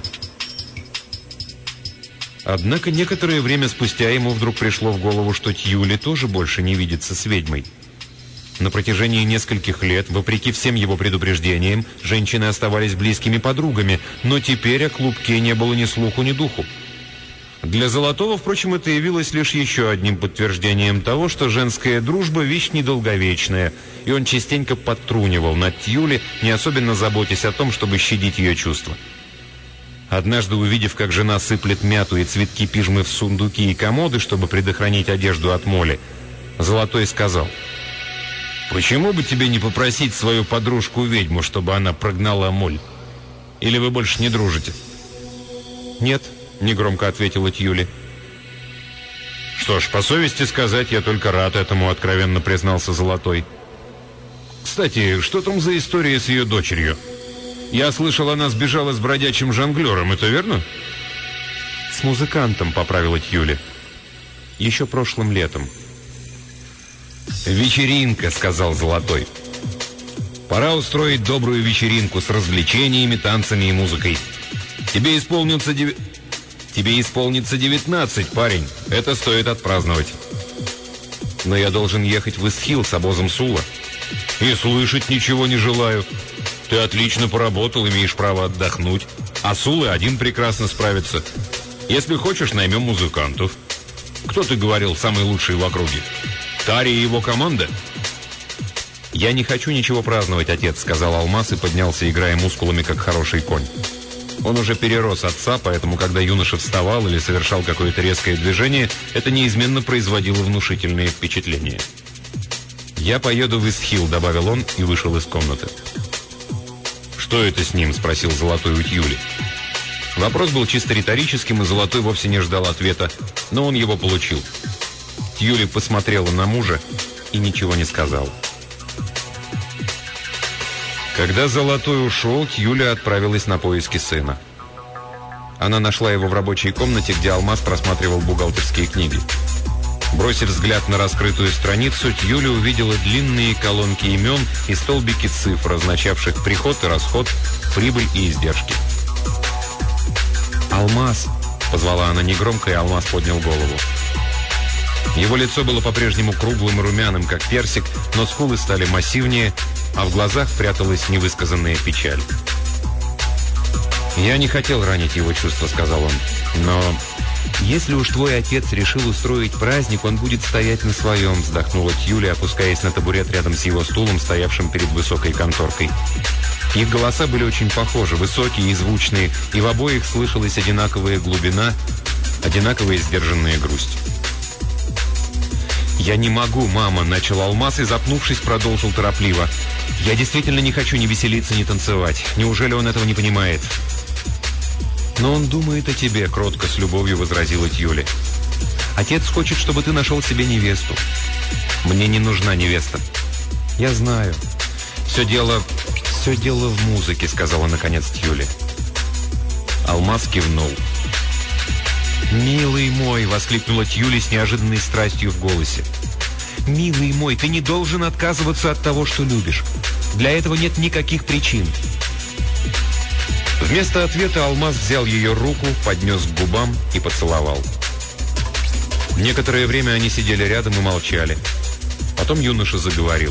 Однако некоторое время спустя ему вдруг пришло в голову, что Тьюли тоже больше не видится с ведьмой. На протяжении нескольких лет, вопреки всем его предупреждениям, женщины оставались близкими подругами, но теперь о клубке не было ни слуху, ни духу. Для Золотого, впрочем, это явилось лишь еще одним подтверждением того, что женская дружба – вещь недолговечная, и он частенько подтрунивал над Тьюли, не особенно заботясь о том, чтобы щадить ее чувства. Однажды, увидев, как жена сыплет мяту и цветки пижмы в сундуки и комоды, чтобы предохранить одежду от моли, Золотой сказал: «Почему бы тебе не попросить свою подружку-ведьму, чтобы она прогнала моль? Или вы больше не дружите?» «Нет», — негромко ответила Тьюли. «Что ж, по совести сказать, я только рад этому», — откровенно признался Золотой. «Кстати, что там за история с ее дочерью? Я слышал, она сбежала с бродячим жонглером, это верно?» «С музыкантом», — поправила Тьюли. «Еще прошлым летом». «Вечеринка», — сказал Золотой. «Пора устроить добрую вечеринку с развлечениями, танцами и музыкой. Тебе исполнится дев... Тебе исполнится девятнадцать, парень. Это стоит отпраздновать». «Но я должен ехать в Истхилл с обозом Сула». «И слышать ничего не желаю. Ты отлично поработал, имеешь право отдохнуть. А Сулы один прекрасно справится. Если хочешь, наймем музыкантов. Кто, ты говорил, самый лучший в округе? Тари и его команда?» «Я не хочу ничего праздновать, отец», — сказал Алмаз и поднялся, играя мускулами, как хороший конь. Он уже перерос отца, поэтому, когда юноша вставал или совершал какое-то резкое движение, это неизменно производило внушительное впечатление. «Я поеду в Истхилл», — добавил он и вышел из комнаты. «Что это с ним?» — спросил Золотой у Тьюли. Вопрос был чисто риторическим, и Золотой вовсе не ждал ответа, но он его получил. Тьюли посмотрела на мужа и ничего не сказала. Когда Золотой ушел, Тьюля отправилась на поиски сына. Она нашла его в рабочей комнате, где Алмаз просматривал бухгалтерские книги. Бросив взгляд на раскрытую страницу, Тьюля увидела длинные колонки имен и столбики цифр, означавших приход и расход, прибыль и издержки. «Алмаз!» — позвала она негромко, и Алмаз поднял голову. Его лицо было по-прежнему круглым и румяным, как персик, но скулы стали массивнее, а в глазах пряталась невысказанная печаль. «Я не хотел ранить его чувства», — сказал он, — «но если уж твой отец решил устроить праздник, он будет стоять на своем», — вздохнула Тьюли, опускаясь на табурет рядом с его стулом, стоявшим перед высокой конторкой. Их голоса были очень похожи, высокие и звучные, и в обоих слышалась одинаковая глубина, одинаковая сдержанная грусть. «Я не могу, мама», — начал Алмаз и, запнувшись, продолжил торопливо. «Я действительно не хочу ни веселиться, ни танцевать. Неужели он этого не понимает?» «Но он думает о тебе», — кротко, с любовью возразила Тьюли. «Отец хочет, чтобы ты нашел себе невесту». «Мне не нужна невеста». «Я знаю. Все дело... все дело в музыке», — сказала наконец Тьюли. Алмаз кивнул. «Милый мой!» — воскликнула Тьюли с неожиданной страстью в голосе. «Милый мой, ты не должен отказываться от того, что любишь. Для этого нет никаких причин». Вместо ответа Алмаз взял ее руку, поднес к губам и поцеловал. Некоторое время они сидели рядом и молчали. Потом юноша заговорил.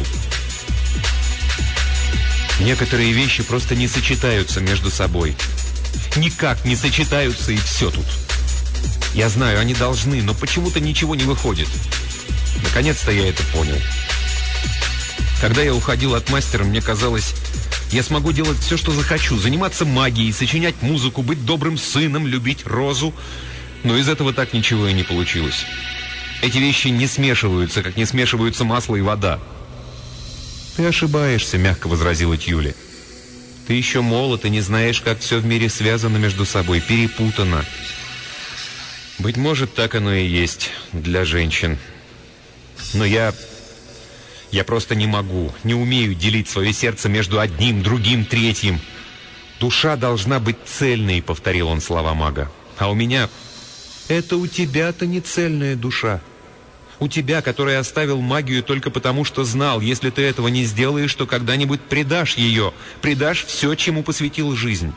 «Некоторые вещи просто не сочетаются между собой. Никак не сочетаются, и все тут. Я знаю, они должны, но почему-то ничего не выходит. Наконец-то я это понял. Когда я уходил от мастера, мне казалось, я смогу делать все, что захочу, заниматься магией, сочинять музыку, быть добрым сыном, любить Розу. Но из этого так ничего и не получилось. Эти вещи не смешиваются, как не смешиваются масло и вода». «Ты ошибаешься», — мягко возразила Тьюли. «Ты еще молод и не знаешь, как все в мире связано между собой, перепутано». «Быть может, так оно и есть для женщин. Но я... я просто не могу, не умею делить свое сердце между одним, другим, третьим. Душа должна быть цельной», — повторил он слова мага. «А у меня... это у тебя-то не цельная душа. У тебя, который оставил магию только потому, что знал, если ты этого не сделаешь, то когда-нибудь предашь ее, предашь все, чему посвятил жизнь».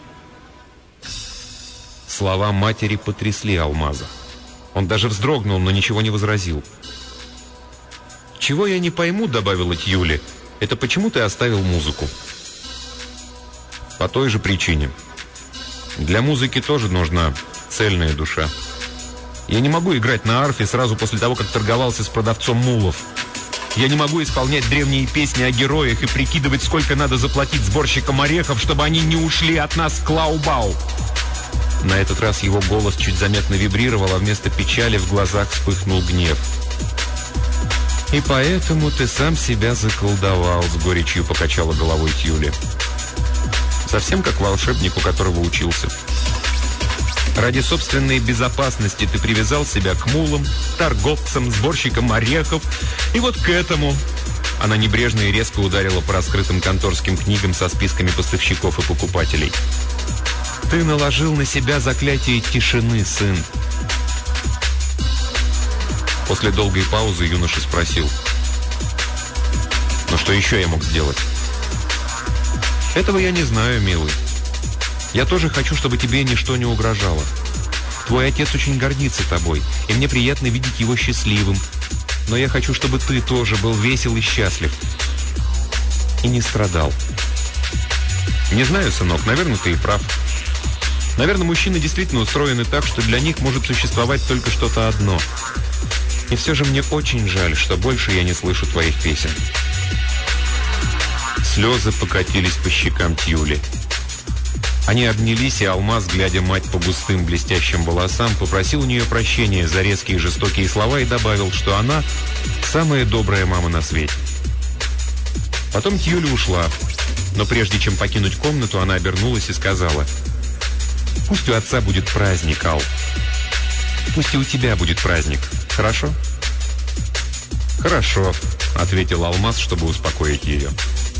Слова матери потрясли Алмаза. Он даже вздрогнул, но ничего не возразил. «Чего я не пойму», — добавила Тьюли, — «это почему ты оставил музыку?» «По той же причине. Для музыки тоже нужна цельная душа. Я не могу играть на арфе сразу после того, как торговался с продавцом мулов. Я не могу исполнять древние песни о героях и прикидывать, сколько надо заплатить сборщикам орехов, чтобы они не ушли от нас к Лаубау». На этот раз его голос чуть заметно вибрировал, а вместо печали в глазах вспыхнул гнев. «И поэтому ты сам себя заколдовал», — с горечью покачала головой Тьюли. «Совсем как волшебник, у которого учился. Ради собственной безопасности ты привязал себя к мулам, торговцам, сборщикам орехов, и вот к этому...» Она небрежно и резко ударила по раскрытым конторским книгам со списками поставщиков и покупателей. «Ты наложил на себя заклятие тишины, сын». После долгой паузы юноша спросил: «Ну что еще я мог сделать?» «Этого я не знаю, милый. Я тоже хочу, чтобы тебе ничто не угрожало. Твой отец очень гордится тобой, и мне приятно видеть его счастливым. Но я хочу, чтобы ты тоже был весел и счастлив. И не страдал». «Не знаю, сынок, наверное, ты и прав. Наверное, мужчины действительно устроены так, что для них может существовать только что-то одно. И все же мне очень жаль, что больше я не слышу твоих песен». Слезы покатились по щекам Тьюли. Они обнялись, и Алмаз, глядя мать по густым блестящим волосам, попросил у нее прощения за резкие и жестокие слова и добавил, что она самая добрая мама на свете. Потом Тьюли ушла, но прежде чем покинуть комнату, она обернулась и сказала: «Пусть у отца будет праздник, Ал. Пусть и у тебя будет праздник. Хорошо?» «Хорошо», — ответил Алмаз, чтобы успокоить ее.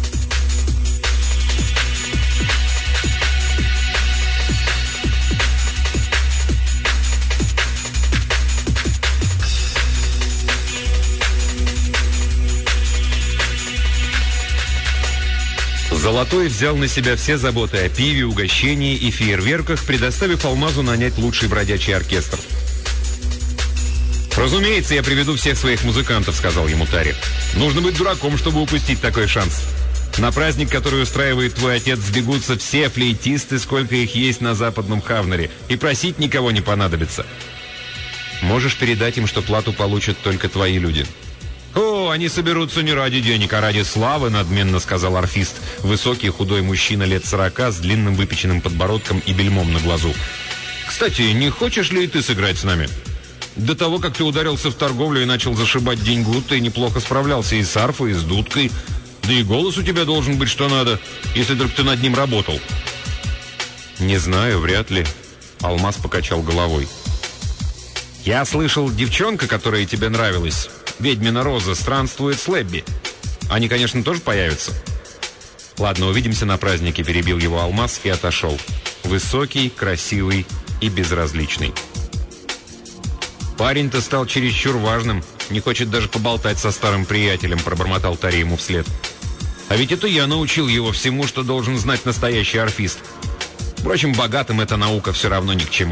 Золотой взял на себя все заботы о пиве, угощении и фейерверках, предоставив Алмазу нанять лучший бродячий оркестр. «Разумеется, я приведу всех своих музыкантов», — сказал ему Тари. «Нужно быть дураком, чтобы упустить такой шанс. На праздник, который устраивает твой отец, сбегутся все флейтисты, сколько их есть на западном Хавнере, и просить никого не понадобится». «Можешь передать им, что плату получат только твои люди». «О, они соберутся не ради денег, а ради славы», — надменно сказал арфист, высокий худой мужчина лет сорока с длинным выпеченным подбородком и бельмом на глазу. «Кстати, не хочешь ли и ты сыграть с нами? До того, как ты ударился в торговлю и начал зашибать деньгу, ты неплохо справлялся и с арфой, и с дудкой. Да и голос у тебя должен быть что надо, если только ты над ним работал». «Не знаю, вряд ли». Алмаз покачал головой. «Я слышал, девчонка, которая тебе нравилась, ведьмина Роза, странствует с Лебби. Они, конечно, тоже появятся». «Ладно, увидимся на празднике», — перебил его Алмаз и отошел. Высокий, красивый и безразличный. «Парень-то стал чересчур важным, не хочет даже поболтать со старым приятелем», — пробормотал Тари ему вслед. «А ведь это я научил его всему, что должен знать настоящий арфист. Впрочем, богатым эта наука все равно ни к чему».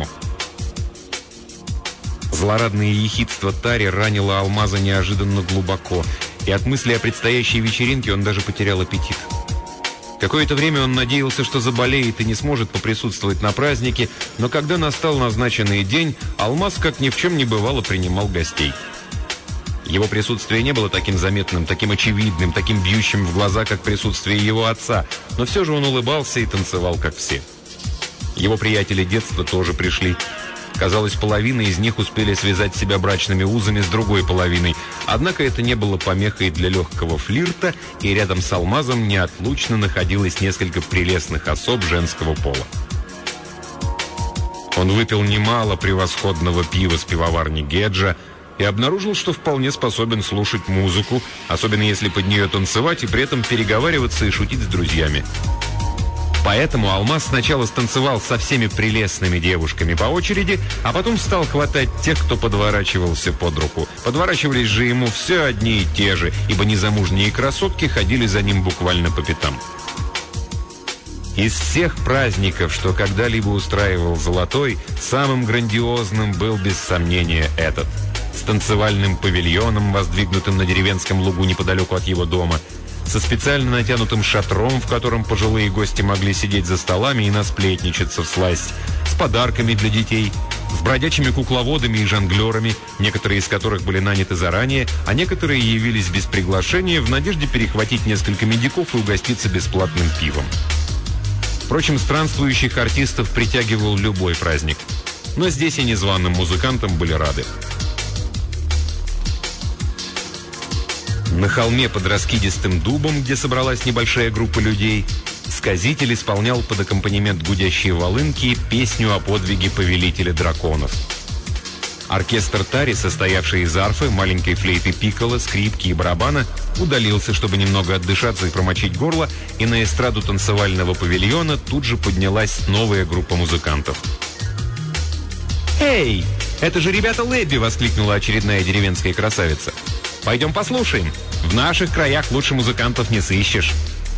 Злорадное ехидство Тари ранило Алмаза неожиданно глубоко, и от мысли о предстоящей вечеринке он даже потерял аппетит. Какое-то время он надеялся, что заболеет и не сможет поприсутствовать на празднике, но когда настал назначенный день, Алмаз, как ни в чем не бывало, принимал гостей. Его присутствие не было таким заметным, таким очевидным, таким бьющим в глаза, как присутствие его отца, но все же он улыбался и танцевал, как все. Его приятели детства тоже пришли. Казалось, половина из них успели связать себя брачными узами с другой половиной. Однако это не было помехой для легкого флирта, и рядом с Алмазом неотлучно находилось несколько прелестных особ женского пола. Он выпил немало превосходного пива с пивоварни Геджа и обнаружил, что вполне способен слушать музыку, особенно если под нее танцевать и при этом переговариваться и шутить с друзьями. Поэтому Алмаз сначала станцевал со всеми прелестными девушками по очереди, а потом стал хватать тех, кто подворачивался под руку. Подворачивались же ему все одни и те же, ибо незамужние красотки ходили за ним буквально по пятам. Из всех праздников, что когда-либо устраивал Золотой, самым грандиозным был без сомнения этот. С танцевальным павильоном, воздвигнутым на деревенском лугу неподалеку от его дома, со специально натянутым шатром, в котором пожилые гости могли сидеть за столами и насплетничаться всласть, с подарками для детей, с бродячими кукловодами и жонглерами, некоторые из которых были наняты заранее, а некоторые явились без приглашения в надежде перехватить несколько медиков и угоститься бесплатным пивом. Впрочем, странствующих артистов притягивал любой праздник, но здесь и незваным музыкантам были рады. На холме под раскидистым дубом, где собралась небольшая группа людей, сказитель исполнял под аккомпанемент гудящей волынки песню о подвиге повелителя драконов. Оркестр Тари, состоявший из арфы, маленькой флейты пикколо, скрипки и барабана, удалился, чтобы немного отдышаться и промочить горло, и на эстраду танцевального павильона тут же поднялась новая группа музыкантов. «Эй, это же ребята Лебби!» — воскликнула очередная деревенская красавица. «Пойдем послушаем. В наших краях лучше музыкантов не сыщешь».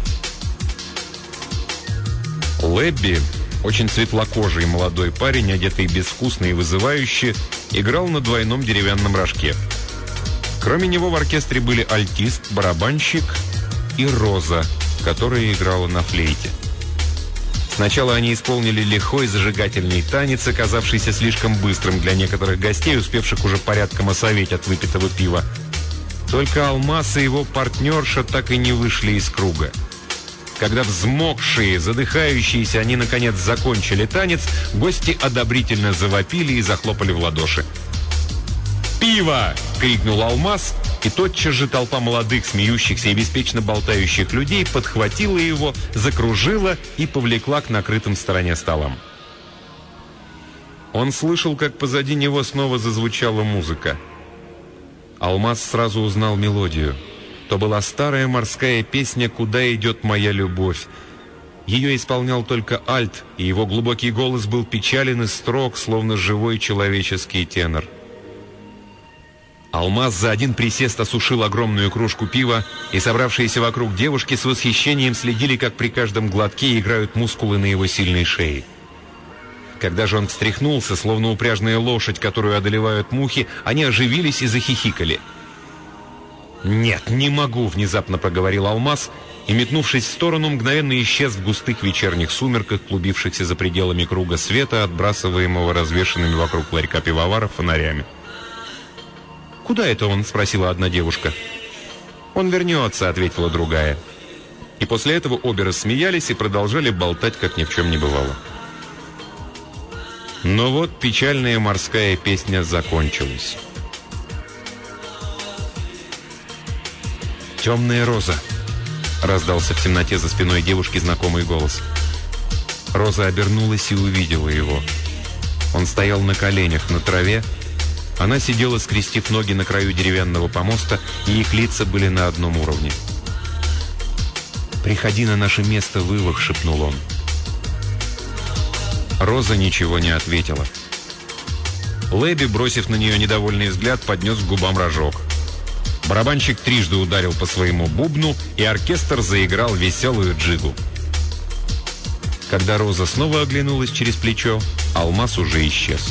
Лебби, очень светлокожий молодой парень, одетый безвкусно и вызывающе, играл на двойном деревянном рожке. Кроме него в оркестре были альтист, барабанщик и Роза, которая играла на флейте. Сначала они исполнили лихой зажигательный танец, оказавшийся слишком быстрым для некоторых гостей, успевших уже порядком осоветь от выпитого пива. Только Алмаз и его партнерша так и не вышли из круга. Когда взмокшие, задыхающиеся, они наконец закончили танец, гости одобрительно завопили и захлопали в ладоши. «Пиво!» — крикнул Алмаз, и тотчас же толпа молодых, смеющихся и беспечно болтающих людей подхватила его, закружила и повлекла к накрытым в стороне столам. Он слышал, как позади него снова зазвучала музыка. Алмаз сразу узнал мелодию. То была старая морская песня «Куда идет моя любовь». Ее исполнял только альт, и его глубокий голос был печален и строг, словно живой человеческий тенор. Алмаз за один присест осушил огромную кружку пива, и собравшиеся вокруг девушки с восхищением следили, как при каждом глотке играют мускулы на его сильной шее. Когда же он встряхнулся, словно упряжная лошадь, которую одолевают мухи, они оживились и захихикали. «Нет, не могу!» — внезапно проговорил Алмаз, и, метнувшись в сторону, мгновенно исчез в густых вечерних сумерках, клубившихся за пределами круга света, отбрасываемого развешанными вокруг ларька пивовара фонарями. «Куда это он?» — спросила одна девушка. «Он вернется», — ответила другая. И после этого обе рассмеялись и продолжали болтать, как ни в чем не бывало. Но вот печальная морская песня закончилась. «Темная роза», — раздался в темноте за спиной девушки знакомый голос. Роза обернулась и увидела его. Он стоял на коленях на траве. Она сидела, скрестив ноги на краю деревянного помоста, и их лица были на одном уровне. «Приходи на наше место, вывах», — шепнул он. Роза ничего не ответила. Лэби, бросив на нее недовольный взгляд, поднес к губам рожок. Барабанщик трижды ударил по своему бубну, и оркестр заиграл веселую джигу. Когда Роза снова оглянулась через плечо, Алмаз уже исчез.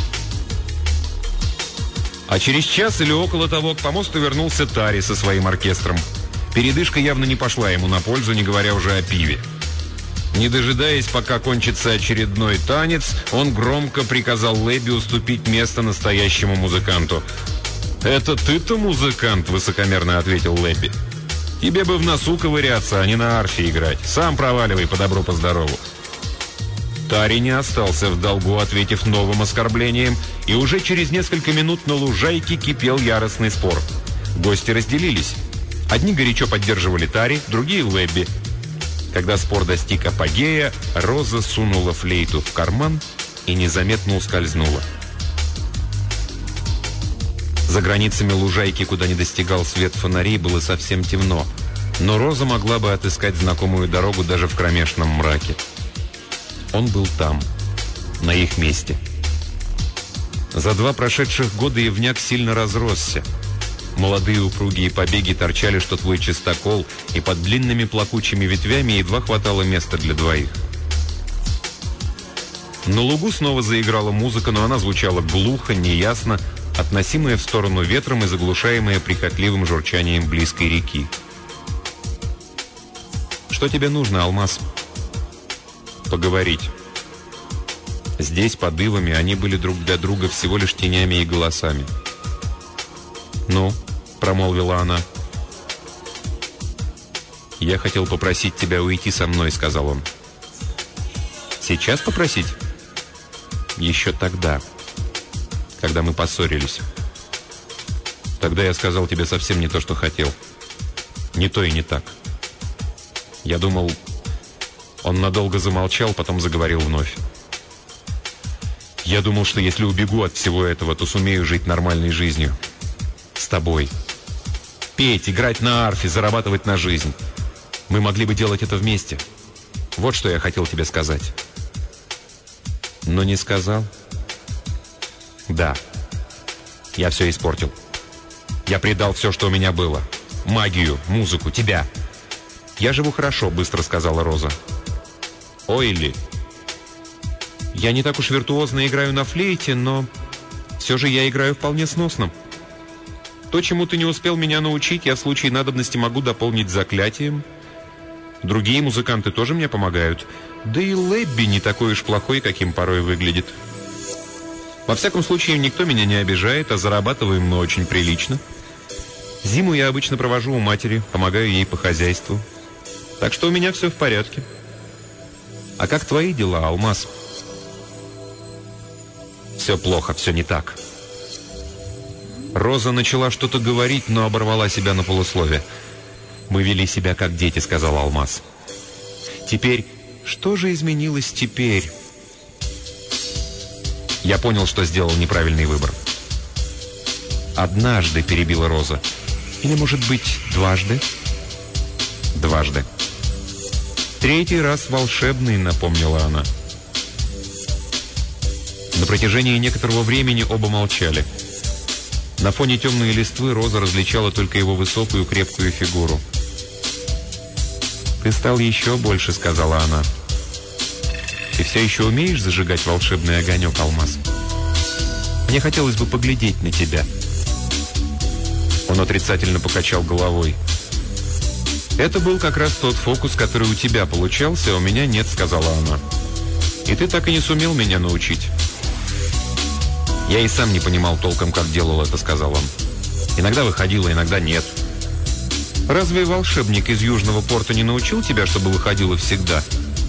А через час или около того к помосту вернулся Тари со своим оркестром. Передышка явно не пошла ему на пользу, не говоря уже о пиве. Не дожидаясь, пока кончится очередной танец, он громко приказал Лэби уступить место настоящему музыканту. «Это ты-то музыкант?» — высокомерно ответил Лэби. «Тебе бы в носу ковыряться, а не на арфе играть. Сам проваливай по добру, по здорову». Тари не остался в долгу, ответив новым оскорблением, и уже через несколько минут на лужайке кипел яростный спор. Гости разделились. Одни горячо поддерживали Тари, другие — Лэби. Когда спор достиг апогея, Роза сунула флейту в карман и незаметно ускользнула. За границами лужайки, куда не достигал свет фонарей, было совсем темно, но Роза могла бы отыскать знакомую дорогу даже в кромешном мраке. Он был там, на их месте. За два прошедших года ивняк сильно разросся. Молодые упругие побеги торчали, что твой чистокол, и под длинными плакучими ветвями едва хватало места для двоих. На лугу снова заиграла музыка, но она звучала глухо, неясно, относимая в сторону ветром и заглушаемая прихотливым журчанием близкой реки. «Что тебе нужно, Алмаз?» «Поговорить». Здесь, под ивами, они были друг для друга всего лишь тенями и голосами. «Ну?» — промолвила она. «Я хотел попросить тебя уйти со мной», — сказал он. «Сейчас попросить?» «Еще тогда, когда мы поссорились. Тогда я сказал тебе совсем не то, что хотел. Не то и не так. Я думал...» Он надолго замолчал, потом заговорил вновь. «Я думал, что если убегу от всего этого, то сумею жить нормальной жизнью. С тобой. Петь, играть на арфе, зарабатывать на жизнь. Мы могли бы делать это вместе. Вот что я хотел тебе сказать». «Но не сказал?» «Да. Я все испортил. Я предал все, что у меня было. Магию, музыку, тебя». «Я живу хорошо», — быстро сказала Роза. «Ой ли. Я не так уж виртуозно играю на флейте, но все же я играю вполне сносно. То, чему ты не успел меня научить, я в случае надобности могу дополнить заклятием. Другие музыканты тоже мне помогают. Да и Лэбби не такой уж плохой, каким порой выглядит. Во всяком случае, никто меня не обижает, а зарабатываем мы очень прилично. Зиму я обычно провожу у матери, помогаю ей по хозяйству. Так что у меня все в порядке. А как твои дела, Алмаз?» «Все плохо, все не так». Роза начала что-то говорить, но оборвала себя на полуслове. «Мы вели себя как дети», — сказал Алмаз. «Теперь, что же изменилось теперь?» «Я понял, что сделал неправильный выбор». «Однажды», — перебила Роза. «Или, может быть, дважды?» «Дважды». «Третий раз волшебный», — напомнила она. На протяжении некоторого времени оба молчали. На фоне темной листвы Роза различала только его высокую крепкую фигуру. «Ты стал еще больше», — сказала она. «Ты все еще умеешь зажигать волшебный огонек, Алмаз? Мне хотелось бы поглядеть на тебя». Он отрицательно покачал головой. «Это был как раз тот фокус, который у тебя получался, а у меня нет», — сказала она. «И ты так и не сумел меня научить». «Я и сам не понимал толком, как делал это», — сказал он. «Иногда выходило, иногда нет». «Разве волшебник из Южного порта не научил тебя, чтобы выходило всегда?»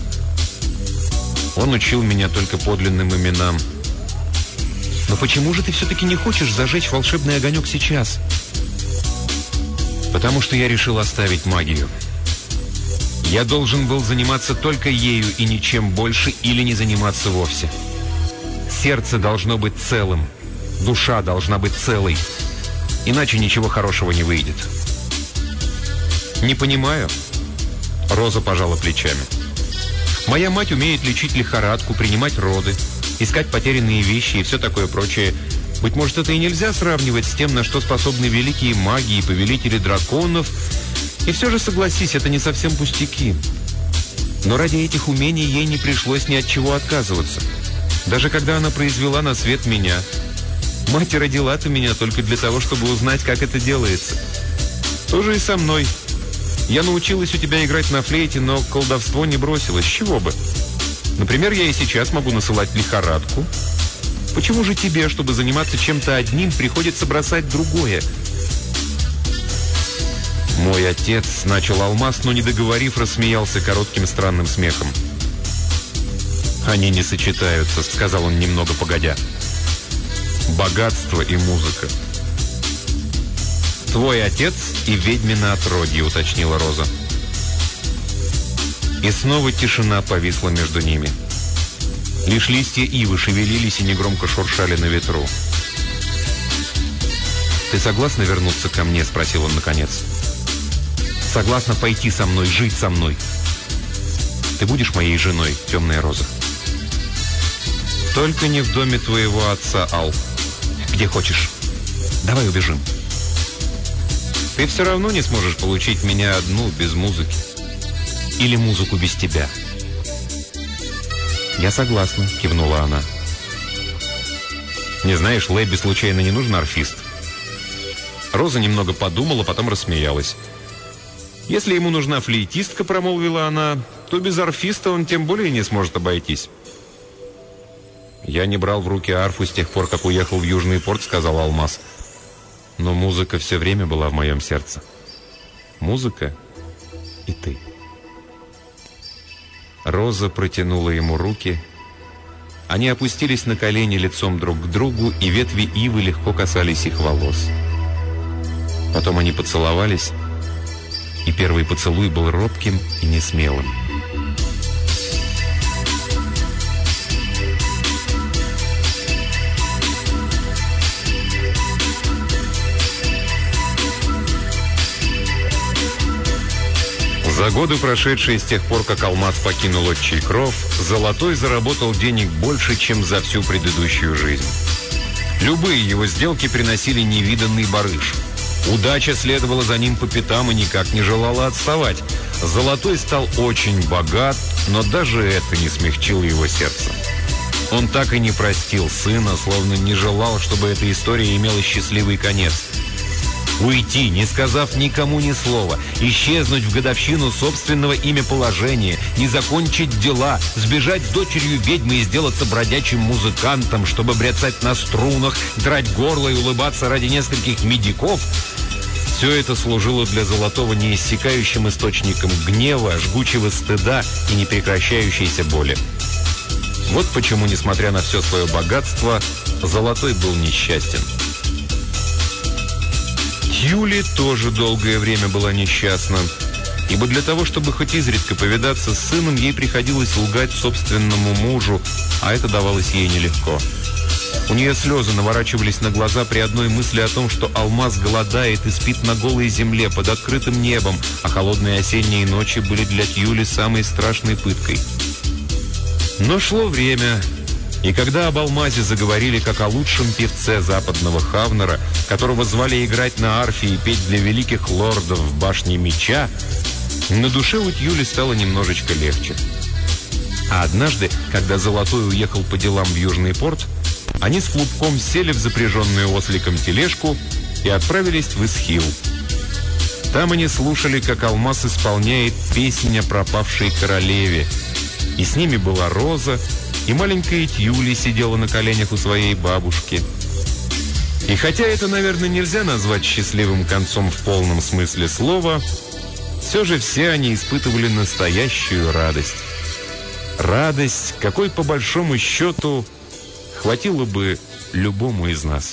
«Он учил меня только подлинным именам». «Но почему же ты все-таки не хочешь зажечь волшебный огонек сейчас?» «Потому что я решил оставить магию. Я должен был заниматься только ею и ничем больше, или не заниматься вовсе. Сердце должно быть целым, душа должна быть целой, иначе ничего хорошего не выйдет». «Не понимаю». Роза пожала плечами. «Моя мать умеет лечить лихорадку, принимать роды, искать потерянные вещи и все такое прочее. Быть может, это и нельзя сравнивать с тем, на что способны великие маги и повелители драконов. И все же, согласись, это не совсем пустяки. Но ради этих умений ей не пришлось ни от чего отказываться. Даже когда она произвела на свет меня. Мать родила-то меня только для того, чтобы узнать, как это делается. То же и со мной. Я научилась у тебя играть на флейте, но колдовство не бросилось. С чего бы? Например, я и сейчас могу насылать лихорадку. Почему же тебе, чтобы заниматься чем-то одним, приходится бросать другое?» «Мой отец», — начал Алмаз, но, не договорив, рассмеялся коротким странным смехом. «Они не сочетаются», — сказал он немного погодя. «Богатство и музыка». «Твой отец и ведьмина отродье», — уточнила Роза. И снова тишина повисла между ними. Лишь листья ивы шевелились и негромко шуршали на ветру. «Ты согласна вернуться ко мне?» — спросил он наконец. «Согласна пойти со мной, жить со мной? Ты будешь моей женой, темная Роза?» «Только не в доме твоего отца, Ал. Где хочешь. Давай убежим». «Ты все равно не сможешь получить меня одну, без музыки. Или музыку без тебя». «Я согласна», — кивнула она. «Не знаешь, Лэбби случайно не нужен арфист?» Роза немного подумала, потом рассмеялась. «Если ему нужна флейтистка», — промолвила она, — «то без арфиста он тем более не сможет обойтись». «Я не брал в руки арфу с тех пор, как уехал в Южный порт», — сказал Алмаз. «Но музыка все время была в моем сердце. Музыка и ты». Роза протянула ему руки. Они опустились на колени лицом друг к другу, и ветви ивы легко касались их волос. Потом они поцеловались, и первый поцелуй был робким и несмелым. За годы, прошедшие с тех пор, как Алмаз покинул отчий кров, Золотой заработал денег больше, чем за всю предыдущую жизнь. Любые его сделки приносили невиданный барыш. Удача следовала за ним по пятам и никак не желала отставать. Золотой стал очень богат, но даже это не смягчило его сердце. Он так и не простил сына, словно не желал, чтобы эта история имела счастливый конец. Уйти, не сказав никому ни слова, исчезнуть в годовщину собственного имя-положения, не закончить дела, сбежать с дочерью ведьмы и сделаться бродячим музыкантом, чтобы бряцать на струнах, драть горло и улыбаться ради нескольких медиков. Все это служило для Золотого неиссякающим источником гнева, жгучего стыда и непрекращающейся боли. Вот почему, несмотря на все свое богатство, Золотой был несчастен. Юли тоже долгое время была несчастна, ибо для того, чтобы хоть изредка повидаться с сыном, ей приходилось лгать собственному мужу, а это давалось ей нелегко. У нее слезы наворачивались на глаза при одной мысли о том, что Алмаз голодает и спит на голой земле под открытым небом, а холодные осенние ночи были для Юли самой страшной пыткой. Но шло время, и когда об Алмазе заговорили как о лучшем певце западного Хавнера, которого звали играть на арфе и петь для великих лордов в башне меча, на душе у Тьюли стало немножечко легче. А однажды, когда Золотой уехал по делам в Южный порт, они с Клубком сели в запряженную осликом тележку и отправились в Исхил. Там они слушали, как Алмаз исполняет песнь о пропавшей королеве. И с ними была Роза, и маленькая Тьюли сидела на коленях у своей бабушки. И хотя это, наверное, нельзя назвать счастливым концом в полном смысле слова, все же все они испытывали настоящую радость. Радость, какой по большому счету хватило бы любому из нас.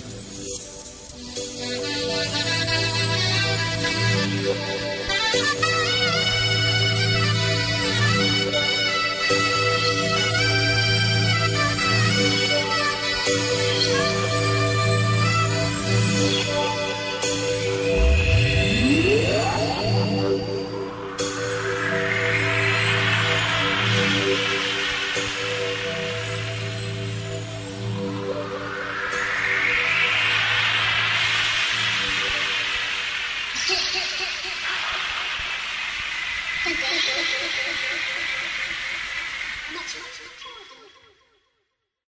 Much, much, much.